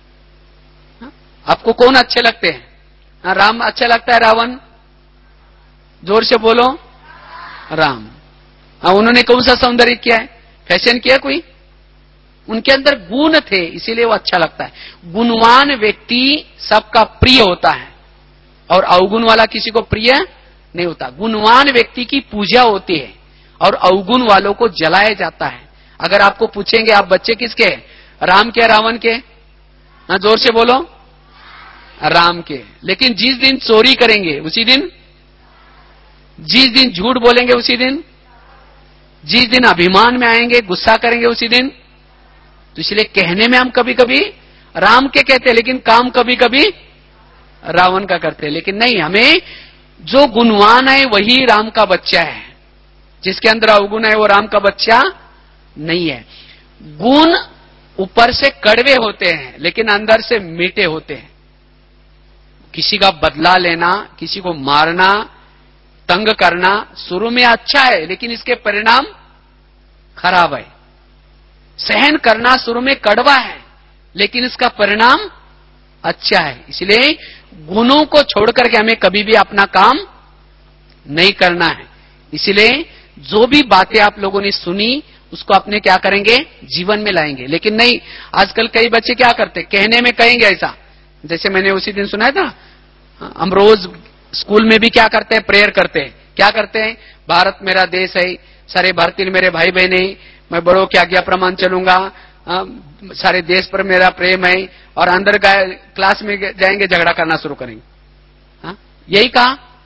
Speaker 2: आपको कौन अच्छे लगते हैं? राम अच्छा लगता है? रावण? जोर से बोलो। राम। उन्होंने कौन सा सौंदर्य किया है? फैशन किया कोई? उनके अंदर गुण थे, इसीलिए वो अच्छा लगता है। गुणवान व्यक्ति सबका प्रिय होता है और अवगुण वाला किसी को प्रिय नहीं होता। गुणवान व्यक्ति की पूजा होती है और अवगुण वालों को जलाया जाता है। अगर आपको पूछेंगे आप बच्चे किसके, राम के रावण के? जोर से बोलो। राम के। लेकिन जिस दिन चोरी करेंगे उसी दिन, जिस दिन झूठ बोलेंगे उसी दिन, जिस दिन अभिमान में आएंगे गुस्सा करेंगे उसी दिन। तो इसलिए कहने में हम कभी कभी राम के कहते हैं लेकिन काम कभी कभी रावण का करते हैं। लेकिन नहीं, हमें जो गुणवान है वही राम का बच्चा है, जिसके अंदर अवगुण है वो राम का बच्चा नहीं है। गुण ऊपर से कड़वे होते हैं लेकिन अंदर से मीठे होते हैं। किसी का बदला लेना, किसी को मारना, तंग करना शुरू में अच्छा है लेकिन इसके परिणाम खराब है। सहन करना शुरू में कड़वा है लेकिन इसका परिणाम अच्छा है। इसलिए गुणों को छोड़कर के हमें कभी भी अपना काम नहीं करना है। इसलिए जो भी बातें आप लोगों ने सुनी उसको अपने क्या करेंगे, जीवन में लाएंगे। लेकिन नहीं, आजकल कई बच्चे क्या करते, कहने में कहेंगे ऐसा। जैसे मैंने उसी दिन सुना था, हम रोज स्कूल में भी क्या करते हैं, प्रेयर करते हैं। क्या करते हैं, भारत मेरा देश है, सारे भारतीय मेरे भाई बहन है, मैं बड़ों की आज्ञा प्रमाण चलूंगा, सारे देश पर मेरा प्रेम है। और अंदर क्लास में जाएंगे झगड़ा करना शुरू करेंगे। यही कहा,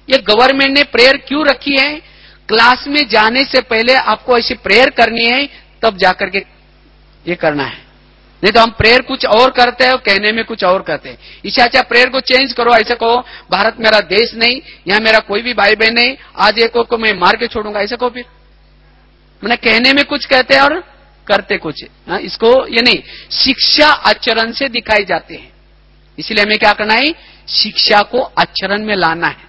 Speaker 2: ये गवर्नमेंट ने प्रेयर क्यों रखी है? क्लास में जाने से पहले आपको ऐसी प्रेयर करनी है, तब जाकर के ये करना है। नहीं तो हम प्रेयर कुछ और करते हैं और कहने में कुछ और करते हैं। इससे अच्छा प्रेयर को चेंज करो, ऐसे कहो भारत मेरा देश नहीं, यहां मेरा कोई भी भाई बहन नहीं, आज एक को मैं मार के छोड़ूंगा, ऐसे कहो। फिर मैंने कहने में कुछ कहते हैं और करते कुछ। इसको ये नहीं, शिक्षा आचरण से दिखाई जाते हैं। इसलिए हमें क्या करना है? शिक्षा को आचरण में लाना है,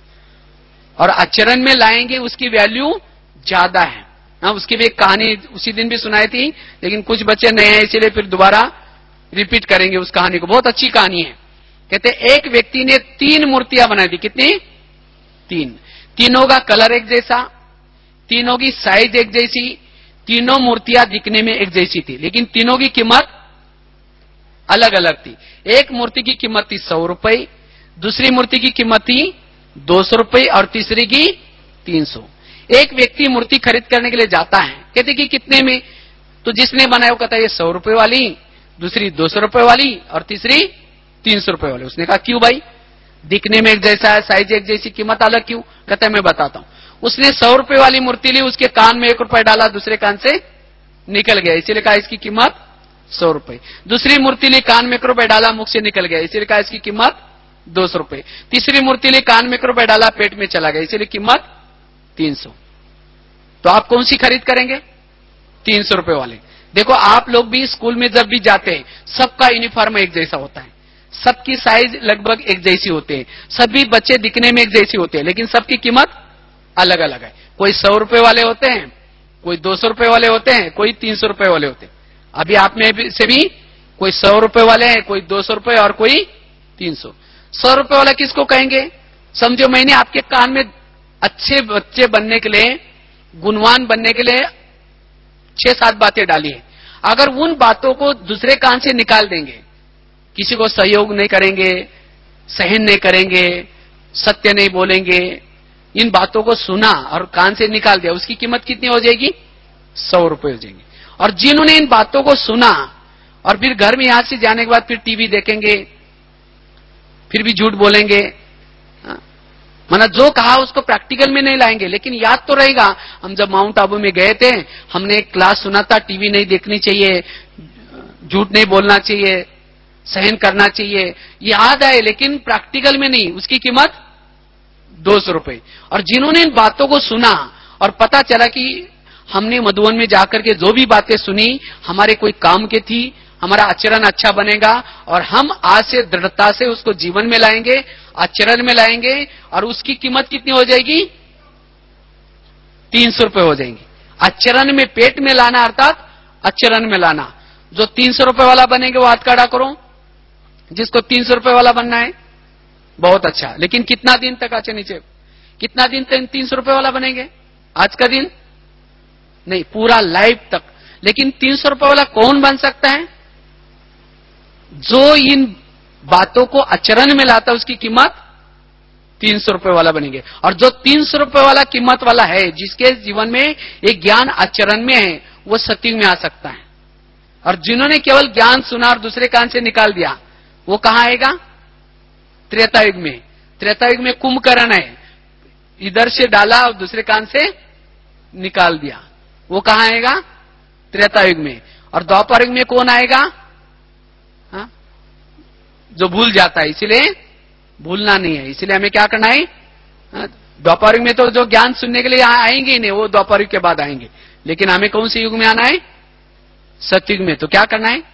Speaker 2: और आचरण में लाएंगे उसकी वैल्यू ज्यादा है। उसकी भी एक कहानी उसी दिन भी सुनाई थी, लेकिन कुछ बच्चे नए हैं इसलिए फिर दोबारा रिपीट करेंगे उस कहानी को। बहुत अच्छी कहानी है। कहते एक व्यक्ति ने 3 मूर्तियां बनाई थी। कितनी? 3। तीनों का कलर एक जैसा, तीनों की साइज एक जैसी, तीनों मूर्तियां दिखने में एक जैसी थी, लेकिन तीनों की कीमत अलग अलग थी। एक मूर्ति की कीमत थी 100 रुपए, दूसरी मूर्ति की कीमत थी 200 रुपए और तीसरी की 300। एक व्यक्ति मूर्ति खरीद करने के लिए जाता है, कहते कि कितने में? तो जिसने बनाया वो कहता है ये 100 रुपए वाली, दूसरी 200 रुपए वाली और तीसरी 300 रुपए वाली। उसने कहा क्यों भाई? दिखने में एक जैसा है, साइज एक जैसी, कीमत अलग क्यों? कहता है मैं बताता हूं। उसने 100 रुपए वाली मूर्ति ली, उसके कान में 1 रुपया डाला, दूसरे कान से निकल गया, इसीलिए कहा इसकी कीमत 100 रुपए। दूसरी मूर्ति ली, कान में 1 रुपया डाला, मुख से निकल गया, इसीलिए कहा इसकी कीमत 200 रुपए। तीसरी मूर्ति ली, कान में 1 रुपया डाला, पेट में चला गया, इसीलिए कीमत 300। तो आप कौन सी खरीद करेंगे? 300 रुपए वाले। देखो आप लोग भी स्कूल में जब भी जाते हैं, सबका यूनिफॉर्म एक जैसा होता है, सबकी साइज लगभग एक जैसी होते हैं, सभी बच्चे दिखने में एक जैसे होते हैं, लेकिन सबकी कीमत अलग अलग है। कोई 100 रुपए वाले होते हैं, कोई 200 रुपए वाले होते हैं, कोई 300 रुपए वाले होते हैं। अभी आप में से भी कोई 100 रुपए वाले हैं, कोई 200 रुपए और कोई 300। 100 रुपए वाला किसको कहेंगे? समझो मैंने आपके कान में अच्छे बच्चे बनने के लिए, गुणवान बनने के लिए 6-7 बातें डाली है। अगर उन बातों को दूसरे कान से निकाल देंगे, किसी को सहयोग नहीं करेंगे, सहन नहीं करेंगे, सत्य नहीं बोलेंगे, इन बातों को सुना और कान से निकाल दिया, उसकी कीमत कितनी हो जाएगी? 100 रुपए हो जाएंगे। और जिन्होंने इन बातों को सुना और फिर घर में यहां से जाने के बाद फिर टीवी देखेंगे, फिर भी झूठ बोलेंगे, माना जो कहा उसको प्रैक्टिकल में नहीं लाएंगे, लेकिन याद तो रहेगा हम जब माउंट आबू में गए थे, हमने एक क्लास सुना था, टीवी नहीं देखनी चाहिए, झूठ नहीं बोलना चाहिए, सहन करना चाहिए, याद आए, लेकिन प्रैक्टिकल में नहीं। उसकी कीमत 200 रुपए। और जिन्होंने इन बातों को सुना और पता चला कि हमने मधुबन में जाकर के जो भी बातें सुनी हमारे कोई काम की थी, हमारा आचरण अच्छा बनेगा और हम आज से दृढ़ता से उसको जीवन में लाएंगे, आचरण में लाएंगे, और उसकी कीमत कितनी हो जाएगी? 300 रुपए हो जाएंगी। आचरण में, पेट में लाना अर्थात आचरण में लाना। जो 300 रुपए वाला बनेंगे वो हाथ खड़ा करो, जिसको 300 रुपए वाला बनना है। बहुत अच्छा, लेकिन कितना दिन तक? अच्छा नीचे, कितना दिन तक 300 रुपए वाला बनेंगे? आज का दिन नहीं, पूरा लाइफ तक। लेकिन 300 रुपए वाला कौन बन सकता है? जो इन बातों को आचरण में लाता है, उसकी कीमत 300 रुपए वाला बनेंगे। और जो 300 रुपए वाला कीमत वाला है, जिसके जीवन में एक ज्ञान आचरण में है, वो सत्युग में आ सकता है। और जिन्होंने केवल ज्ञान सुना और दूसरे कान से निकाल दिया, वो कहां आएगा? त्रेतायुग में। त्रेतायुग में कुंभकर्ण है, इधर से डाला और दूसरे कान से निकाल दिया, वो कहां आएगा? त्रेतायुग में। और द्वापर युग में कौन आएगा? जो भूल जाता है, इसलिए भूलना नहीं है, इसलिए हमें क्या करना है? द्वापर युग में तो जो ज्ञान सुनने के लिए आएंगे ही नहीं, वो द्वापर युग के बाद आएंगे। लेकिन हमें कौन से युग में आना है? सतयुग में। तो क्या करना है?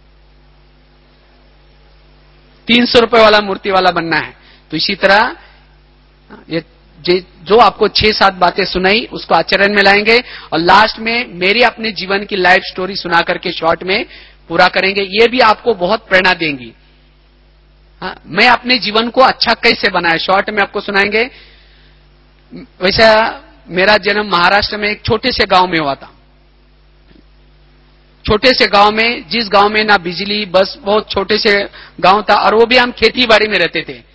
Speaker 2: 300 रुपए वाला मूर्ति वाला बनना है। तो इसी तरह ये जो आपको 6-7 बातें सुनाई, उसको आचरण में लाएंगे और लास्ट में मेरी अपने जीवन की लाइफ स्टोरी सुना करके शॉर्ट में पूरा करेंगे। ये भी आपको बहुत प्रेरणा देंगी। मैं अपने जीवन को अच्छा कैसे बनाया, शॉर्ट में आपको सुनाएंगे। वैसा मेरा जन्म महाराष्ट्र में एक छोटे से गांव में हुआ था। छोटे से गांव में, जिस गांव में ना बिजली, बस बहुत छोटे से गांव था, और वो भी हम खेती बाड़ी में रहते थे।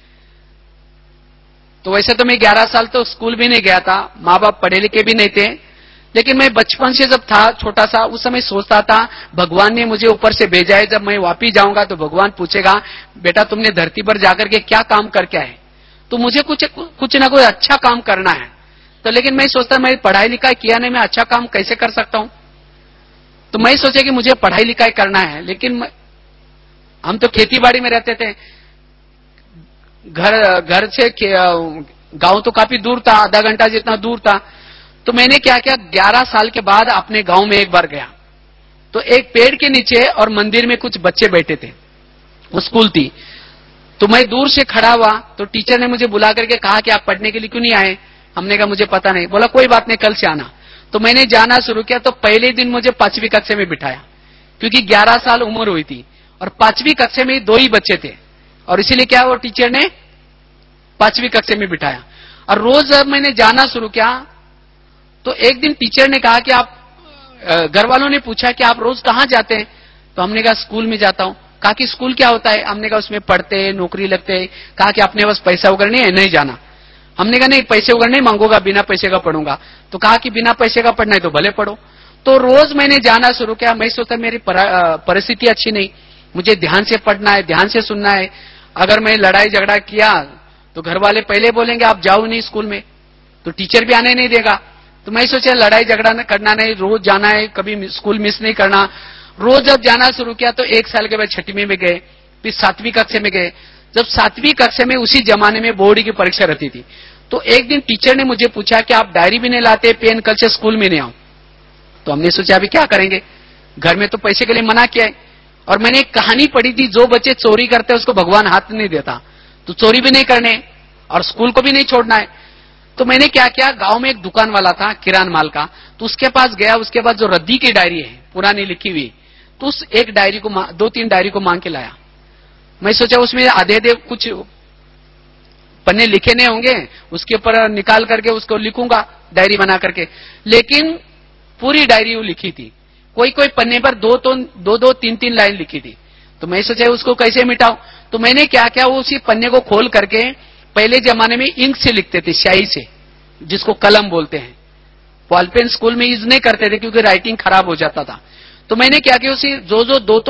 Speaker 2: तो वैसे तो मैं 11 साल तो स्कूल भी नहीं गया था, माँ बाप पढ़े लिखे भी नहीं थे, लेकिन मैं बचपन से जब था छोटा सा, उस समय सोचता था भगवान ने मुझे ऊपर से भेजा है, जब मैं वापिस जाऊंगा तो भगवान पूछेगा बेटा तुमने धरती पर जाकर के क्या काम करके आए? तो मुझे कुछ ना कुछ अच्छा काम करना है। तो लेकिन मैं सोचता मैं पढ़ाई लिखाई किया नहीं, मैं अच्छा काम कैसे कर सकता हूं। तो मैं सोचा कि मुझे पढ़ाई लिखाई करना है, लेकिन हम तो खेती बाड़ी में रहते थे, घर से गांव तो काफी दूर था, आधा घंटा जितना दूर था। तो मैंने क्या किया, 11 साल के बाद अपने गांव में एक बार गया, तो एक पेड़ के नीचे और मंदिर में कुछ बच्चे बैठे थे, वो स्कूल थी। तो मैं दूर से खड़ा हुआ, तो टीचर ने मुझे बुला करके कहा कि आप पढ़ने के लिए क्यों नहीं आए। हमने कहा मुझे पता नहीं। बोला कोई बात नहीं, कल से आना। तो मैंने जाना शुरू किया। तो पहले दिन मुझे 5वीं कक्षा में बिठाया, क्योंकि 11 साल उम्र हुई थी और 5वीं कक्षा में 2 ही बच्चे थे, और इसीलिए क्या वो टीचर ने 5वीं कक्षा में बिठाया। और रोज जब मैंने जाना शुरू किया, तो एक दिन टीचर ने कहा कि आप, घर वालों ने पूछा कि आप रोज कहां जाते हैं। तो हमने कहा स्कूल में जाता हूं। कहा कि स्कूल क्या होता है। हमने कहा उसमें पढ़ते हैं, नौकरी लगते हैं। कहा कि अपने पास पैसा वगैरह नहीं है, नहीं जाना। हमने कहा नहीं, पैसे वगैरह नहीं मांगूंगा, बिना पैसे का पढ़ूंगा। तो कहा कि बिना पैसे का पढ़ना है तो भले पढ़ो। तो रोज मैंने जाना शुरू किया। मैं सोचता मेरी परिस्थिति अच्छी नहीं, मुझे ध्यान से पढ़ना है, ध्यान से सुनना है। अगर मैं लड़ाई झगड़ा किया तो घर वाले पहले बोलेंगे आप जाओ नहीं स्कूल में, तो टीचर भी आने नहीं देगा। तो मैं सोचा लड़ाई झगड़ा करना नहीं, रोज जाना है, कभी स्कूल मिस नहीं करना। रोज जब जाना शुरू किया तो 1 साल के बाद 6वीं में गए, फिर 7वीं कक्षा में गए। जब 7वीं कक्षा में, उसी जमाने में बोर्ड की परीक्षा रहती थी, तो एक दिन टीचर ने मुझे पूछा कि आप डायरी भी नहीं लाते, पेन, कल से स्कूल में नहीं आओ। तो हमने सोचा अभी क्या करेंगे, घर में तो पैसे के लिए मना किया है। और मैंने एक कहानी पढ़ी थी, जो बच्चे चोरी करते हैं उसको भगवान हाथ नहीं देता, तो चोरी भी नहीं करने और स्कूल को भी नहीं छोड़ना है। तो मैंने क्या किया, गांव में एक दुकान वाला था किरान माल का, तो उसके पास गया। उसके बाद जो रद्दी की डायरी है पुरानी लिखी हुई, तो उस एक डायरी को 2-3 डायरी को मांग के लाया। मैं सोचा उसमें आधे कुछ पन्ने लिखे नहीं होंगे, उसके ऊपर निकाल करके उसको लिखूंगा डायरी बना करके। लेकिन पूरी डायरी वो लिखी थी, कोई कोई पन्ने पर 2-3 लाइन लिखी थी। तो मैं सोचा उसको कैसे मिटाऊं। तो मैंने क्या किया, वो उसी पन्ने को खोल करके, पहले जमाने में इंक से लिखते थे, स्याही से, जिसको कलम बोलते हैं। बॉल पेन स्कूल में यूज नहीं करते थे क्योंकि राइटिंग खराब हो जाता था। तो मैंने क्या किया, उसी जो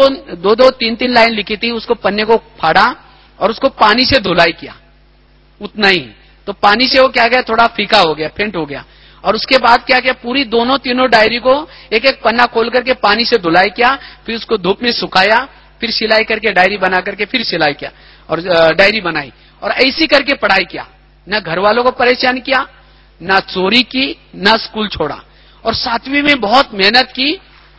Speaker 2: 2-3 लाइन लिखी थी, उसको पन्ने को फाड़ा और उसको पानी से धुलाई किया, उतना ही। तो पानी से वो क्या गया, थोड़ा फीका हो गया, फेंट हो गया। और उसके बाद क्या किया, पूरी तीनों डायरी को एक एक पन्ना खोल करके पानी से धुलाई किया, फिर उसको धूप में सुखाया, फिर सिलाई करके डायरी बना करके फिर सिलाई किया और डायरी बनाई। और ऐसी करके पढ़ाई किया, ना घर वालों को परेशान किया, ना चोरी की, ना स्कूल छोड़ा। और 7वीं में बहुत मेहनत की,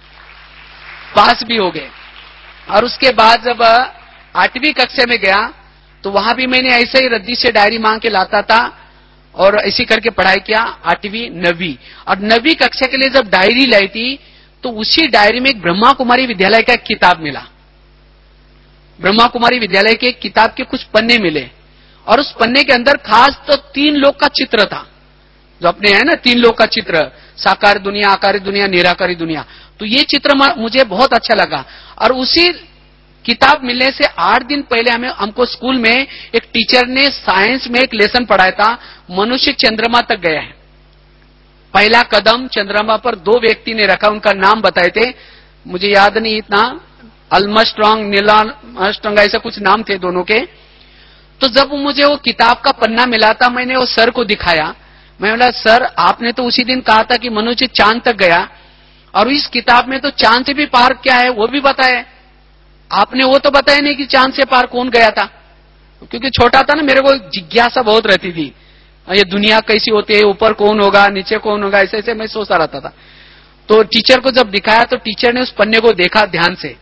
Speaker 2: पास भी हो गए। और उसके बाद जब 8वीं कक्षा में गया, तो वहां भी मैंने ऐसे ही रद्दी से डायरी मांग के लाता था और ऐसी करके पढ़ाई किया 8वीं 9वीं। और 9वीं कक्षा के लिए जब डायरी लाई थी, तो उसी डायरी में एक ब्रह्मा कुमारी विद्यालय का एक किताब मिला। ब्रह्मा कुमारी विद्यालय के किताब के कुछ पन्ने मिले, और उस पन्ने के अंदर खास तो 3 लोग का चित्र था, जो अपने है ना 3 लोग का चित्र, साकार दुनिया, आकारी दुनिया, निराकारी दुनिया। तो ये चित्र मुझे बहुत अच्छा लगा। और उसी किताब मिलने से 8 दिन पहले हमको स्कूल में एक टीचर ने साइंस में एक लेसन पढ़ाया था, मनुष्य चंद्रमा तक गया है। पहला कदम चंद्रमा पर 2 व्यक्ति ने रखा, उनका नाम बताए थे, मुझे याद नहीं इतना, अल्मस्ट्रॉन्ग, नील आर्मस्ट्रॉन्ग, ऐसा कुछ नाम थे दोनों के। तो जब मुझे वो किताब का पन्ना मिला था, मैंने वो सर को दिखाया। मैं बोला सर, आपने तो उसी दिन कहा था कि मनुष्य चांद तक गया, और इस किताब में तो चांद से भी पार क्या है वो भी बताया, आपने वो तो बताया नहीं कि चांद से पार कौन गया था। क्योंकि छोटा था ना, मेरे को जिज्ञासा बहुत रहती थी, ये दुनिया कैसी होती है, ऊपर कौन होगा, नीचे कौन होगा, ऐसे ऐसे मैं सोचता रहता था। तो टीचर को जब दिखाया, तो टीचर ने उस पन्ने को देखा ध्यान से।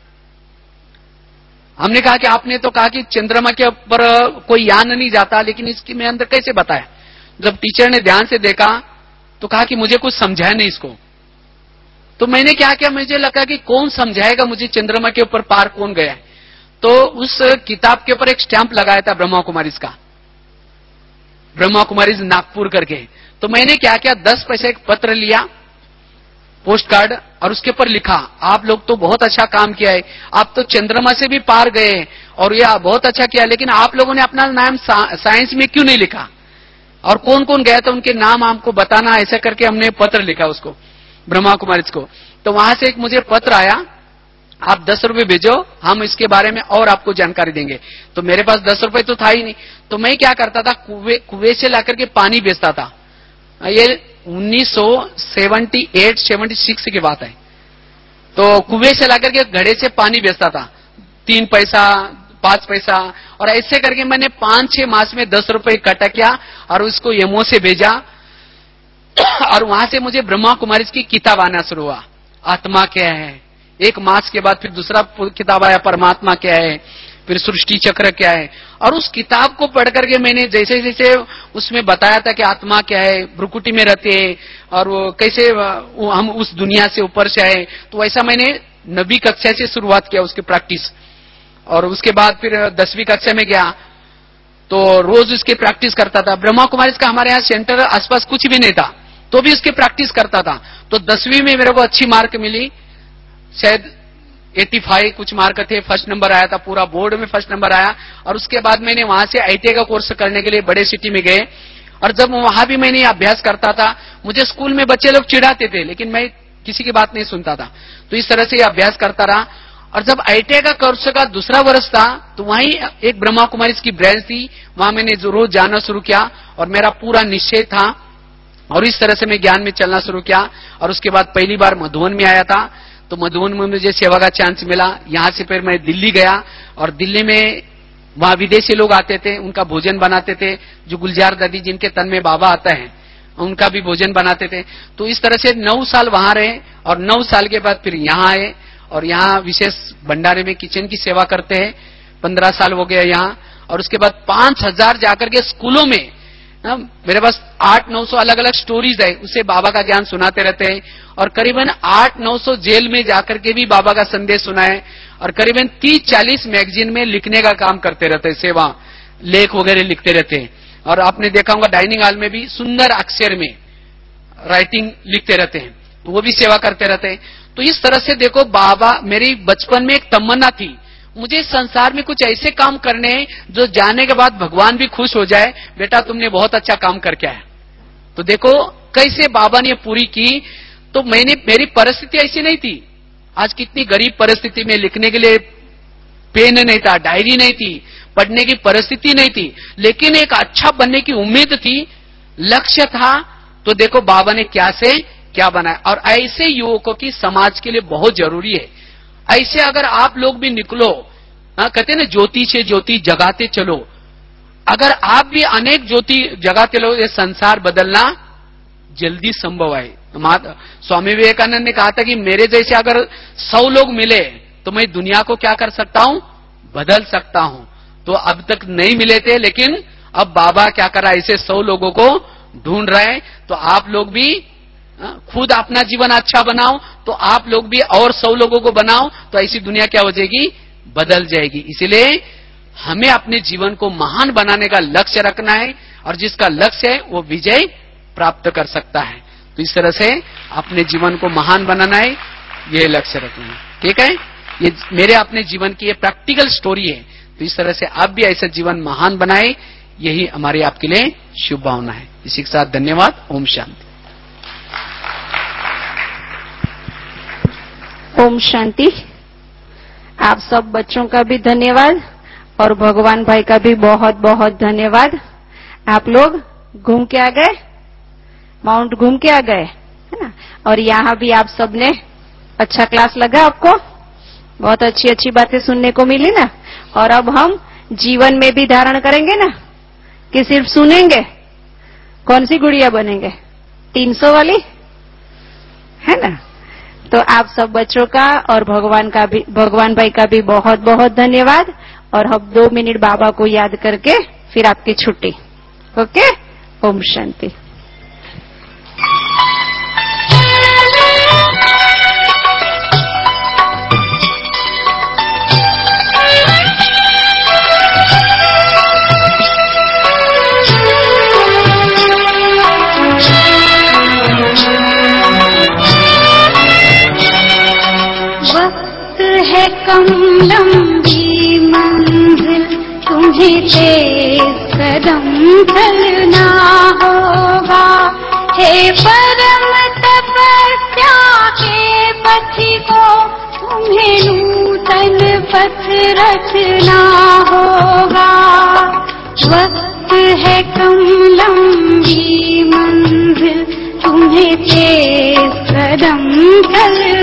Speaker 2: हमने कहा कि आपने तो कहा कि चंद्रमा के ऊपर कोई यान नहीं जाता, लेकिन इसकी मैं अंदर कैसे बताया। जब टीचर ने ध्यान से देखा, तो कहा कि मुझे कुछ समझाया नहीं इसको। तो मैंने क्या किया, मुझे लगा कि कौन समझाएगा मुझे चंद्रमा के ऊपर पार कौन गया है। तो उस किताब के ऊपर एक स्टैंप लगाया था ब्रह्मा कुमारीज का, ब्रह्मा कुमारीज नागपुर करके। तो मैंने क्या किया, 10 पैसे एक पत्र लिया, पोस्ट कार्ड, और उसके ऊपर लिखा, आप लोग तो बहुत अच्छा काम किया है, आप तो चंद्रमा से भी पार गए और यह बहुत अच्छा किया, लेकिन आप लोगों ने अपना नाम साइंस में क्यों नहीं लिखा, और कौन कौन गया था उनके नाम आपको बताना। ऐसा करके हमने पत्र लिखा उसको, ब्रह्मा कुमारीज को। तो वहां से एक मुझे पत्र आया, आप 10 रुपए भेजो, हम इसके बारे में और आपको जानकारी देंगे। तो मेरे पास 10 रुपए तो था ही नहीं, तो मैं क्या करता था, कुएं से लाकर के पानी बेचता था। ये 1978-76 की बात है। तो कुएं से लाकर के घड़े से पानी बेचता था, 3 पैसा 5 पैसा, और ऐसे करके मैंने 5-6 मास में 10 रुपए इकट्ठा किया और उसको यमो से भेजा। और वहां से मुझे ब्रह्मा कुमारी की किताब आना शुरू हुआ, आत्मा क्या है। 1 मास के बाद फिर दूसरा किताब आया, परमात्मा क्या है, फिर सृष्टि चक्र क्या है। और उस किताब को पढ़ करके मैंने जैसे जैसे उसमें बताया था कि आत्मा क्या है, भ्रुकुटी में रहते हैं और वो कैसे हम उस दुनिया से ऊपर से आए, तो वैसा मैंने 9वीं कक्षा से शुरुआत किया उसकी प्रैक्टिस। और उसके बाद फिर 10वीं कक्षा में गया तो रोज उसकी प्रैक्टिस करता था। ब्रह्मा कुमारी का हमारे यहाँ सेंटर आसपास कुछ भी नहीं था, तो भी उसकी प्रैक्टिस करता था। तो 10वीं में मेरे को अच्छी मार्क मिली, शायद 85 कुछ मार्क थे, फर्स्ट नंबर आया था, पूरा बोर्ड में फर्स्ट नंबर आया। और उसके बाद मैंने वहां से ITI का कोर्स करने के लिए बड़े सिटी में गए। और जब वहां भी मैंने अभ्यास करता था, मुझे स्कूल में बच्चे लोग चिढ़ाते थे, लेकिन मैं किसी की बात नहीं सुनता था। तो इस तरह से अभ्यास करता रहा। और जब ITI का कोर्स का दूसरा वर्ष था, तो वहीं एक ब्रह्मा कुमारी की ब्रांच थी, वहां मैंने रोज जाना शुरू किया और मेरा पूरा निश्चय था। और इस तरह से मैं ज्ञान में चलना शुरू किया। और उसके बाद पहली बार मधुबन में आया था, तो मधुबन में मुझे सेवा का चांस मिला। यहां से फिर मैं दिल्ली गया और दिल्ली में वहां विदेशी लोग आते थे, उनका भोजन बनाते थे। जो गुलजार दादी जिनके तन में बाबा आता है, उनका भी भोजन बनाते थे। तो इस तरह से 9 साल वहां रहे और 9 साल के बाद फिर यहाँ आए और यहाँ विशेष भंडारे में किचन की सेवा करते हैं। 15 साल हो गया यहाँ। और उसके बाद 5000 जाकर के स्कूलों में, मेरे पास 800-900 अलग अलग स्टोरीज है, उसे बाबा का ज्ञान सुनाते रहते हैं। और करीबन 800-900 जेल में जाकर के भी बाबा का संदेश सुनाए। और करीबन 30-40 मैगजीन में लिखने का काम करते रहते हैं, सेवा लेख वगैरह लिखते रहते हैं। और आपने देखा होगा डाइनिंग हॉल में भी सुंदर अक्षर में राइटिंग लिखते रहते हैं, तो वो भी सेवा करते रहते हैं। तो इस तरह से देखो, बाबा, मेरी बचपन में एक तमन्ना थी, मुझे संसार में कुछ ऐसे काम करने हैं जो जाने के बाद भगवान भी खुश हो जाए, बेटा तुमने बहुत अच्छा काम करके आया। तो देखो कैसे बाबा ने पूरी की। तो मेरी परिस्थिति ऐसी नहीं थी। आज कितनी गरीब परिस्थिति में, लिखने के लिए पेन नहीं था, डायरी नहीं थी, पढ़ने की परिस्थिति नहीं थी, लेकिन एक अच्छा बनने की उम्मीद थी, लक्ष्य था। तो देखो बाबा ने क्या से क्या बनाया। और ऐसे युवकों की समाज के लिए बहुत जरूरी है। ऐसे अगर आप लोग भी निकलो, कहते हैं ना, ज्योति से ज्योति जगाते चलो। अगर आप भी अनेक ज्योति जगाते लो, ये संसार बदलना जल्दी संभव है। स्वामी विवेकानंद ने कहा था कि मेरे जैसे अगर 100 लोग मिले तो मैं दुनिया को क्या कर सकता हूं, बदल सकता हूं। तो अब तक नहीं मिले थे, लेकिन अब बाबा क्या कर रहा है, ऐसे 100 लोगों को ढूंढ रहे हैं। तो आप लोग भी खुद अपना जीवन अच्छा बनाओ, तो आप लोग भी और 100 लोगों को बनाओ, तो ऐसी दुनिया क्या हो जाएगी, बदल जाएगी। इसलिए हमें अपने जीवन को महान बनाने का लक्ष्य रखना है, और जिसका लक्ष्य है वो विजय प्राप्त कर सकता है। तो इस तरह से अपने जीवन को महान बनाना है, ये लक्ष्य रखना है। ठीक है, ये मेरे अपने जीवन की ये प्रैक्टिकल स्टोरी है। तो इस तरह से आप भी ऐसा जीवन महान बनाए, यही हमारी आपके लिए शुभ भावना है। इसी के साथ धन्यवाद। ओम शांति।
Speaker 3: ओम शांति। आप सब बच्चों का भी धन्यवाद और भगवान भाई का भी बहुत बहुत धन्यवाद। आप लोग घूम के आ गए, माउंट घूम के आ गए, है ना। और यहाँ भी आप सबने अच्छा क्लास लगा, आपको बहुत अच्छी अच्छी बातें सुनने को मिली ना। और अब हम जीवन में भी धारण करेंगे ना, कि सिर्फ सुनेंगे। कौन सी गुड़िया बनेंगे, 300 वाली, है ना। तो आप सब बच्चों का और भगवान भाई का भी बहुत बहुत धन्यवाद। और हम 2 मिनट बाबा को याद करके फिर आपकी छुट्टी। ओके, ओम शांति।
Speaker 4: है कम लंबी मंजिल, तुम्हें तेज कदम चलना होगा। हे परम तपस्या के पथिको, तुम्हें रचना होगा। वक्त है कम लंबी मंजिल, तुम्हें तेज कदम चलना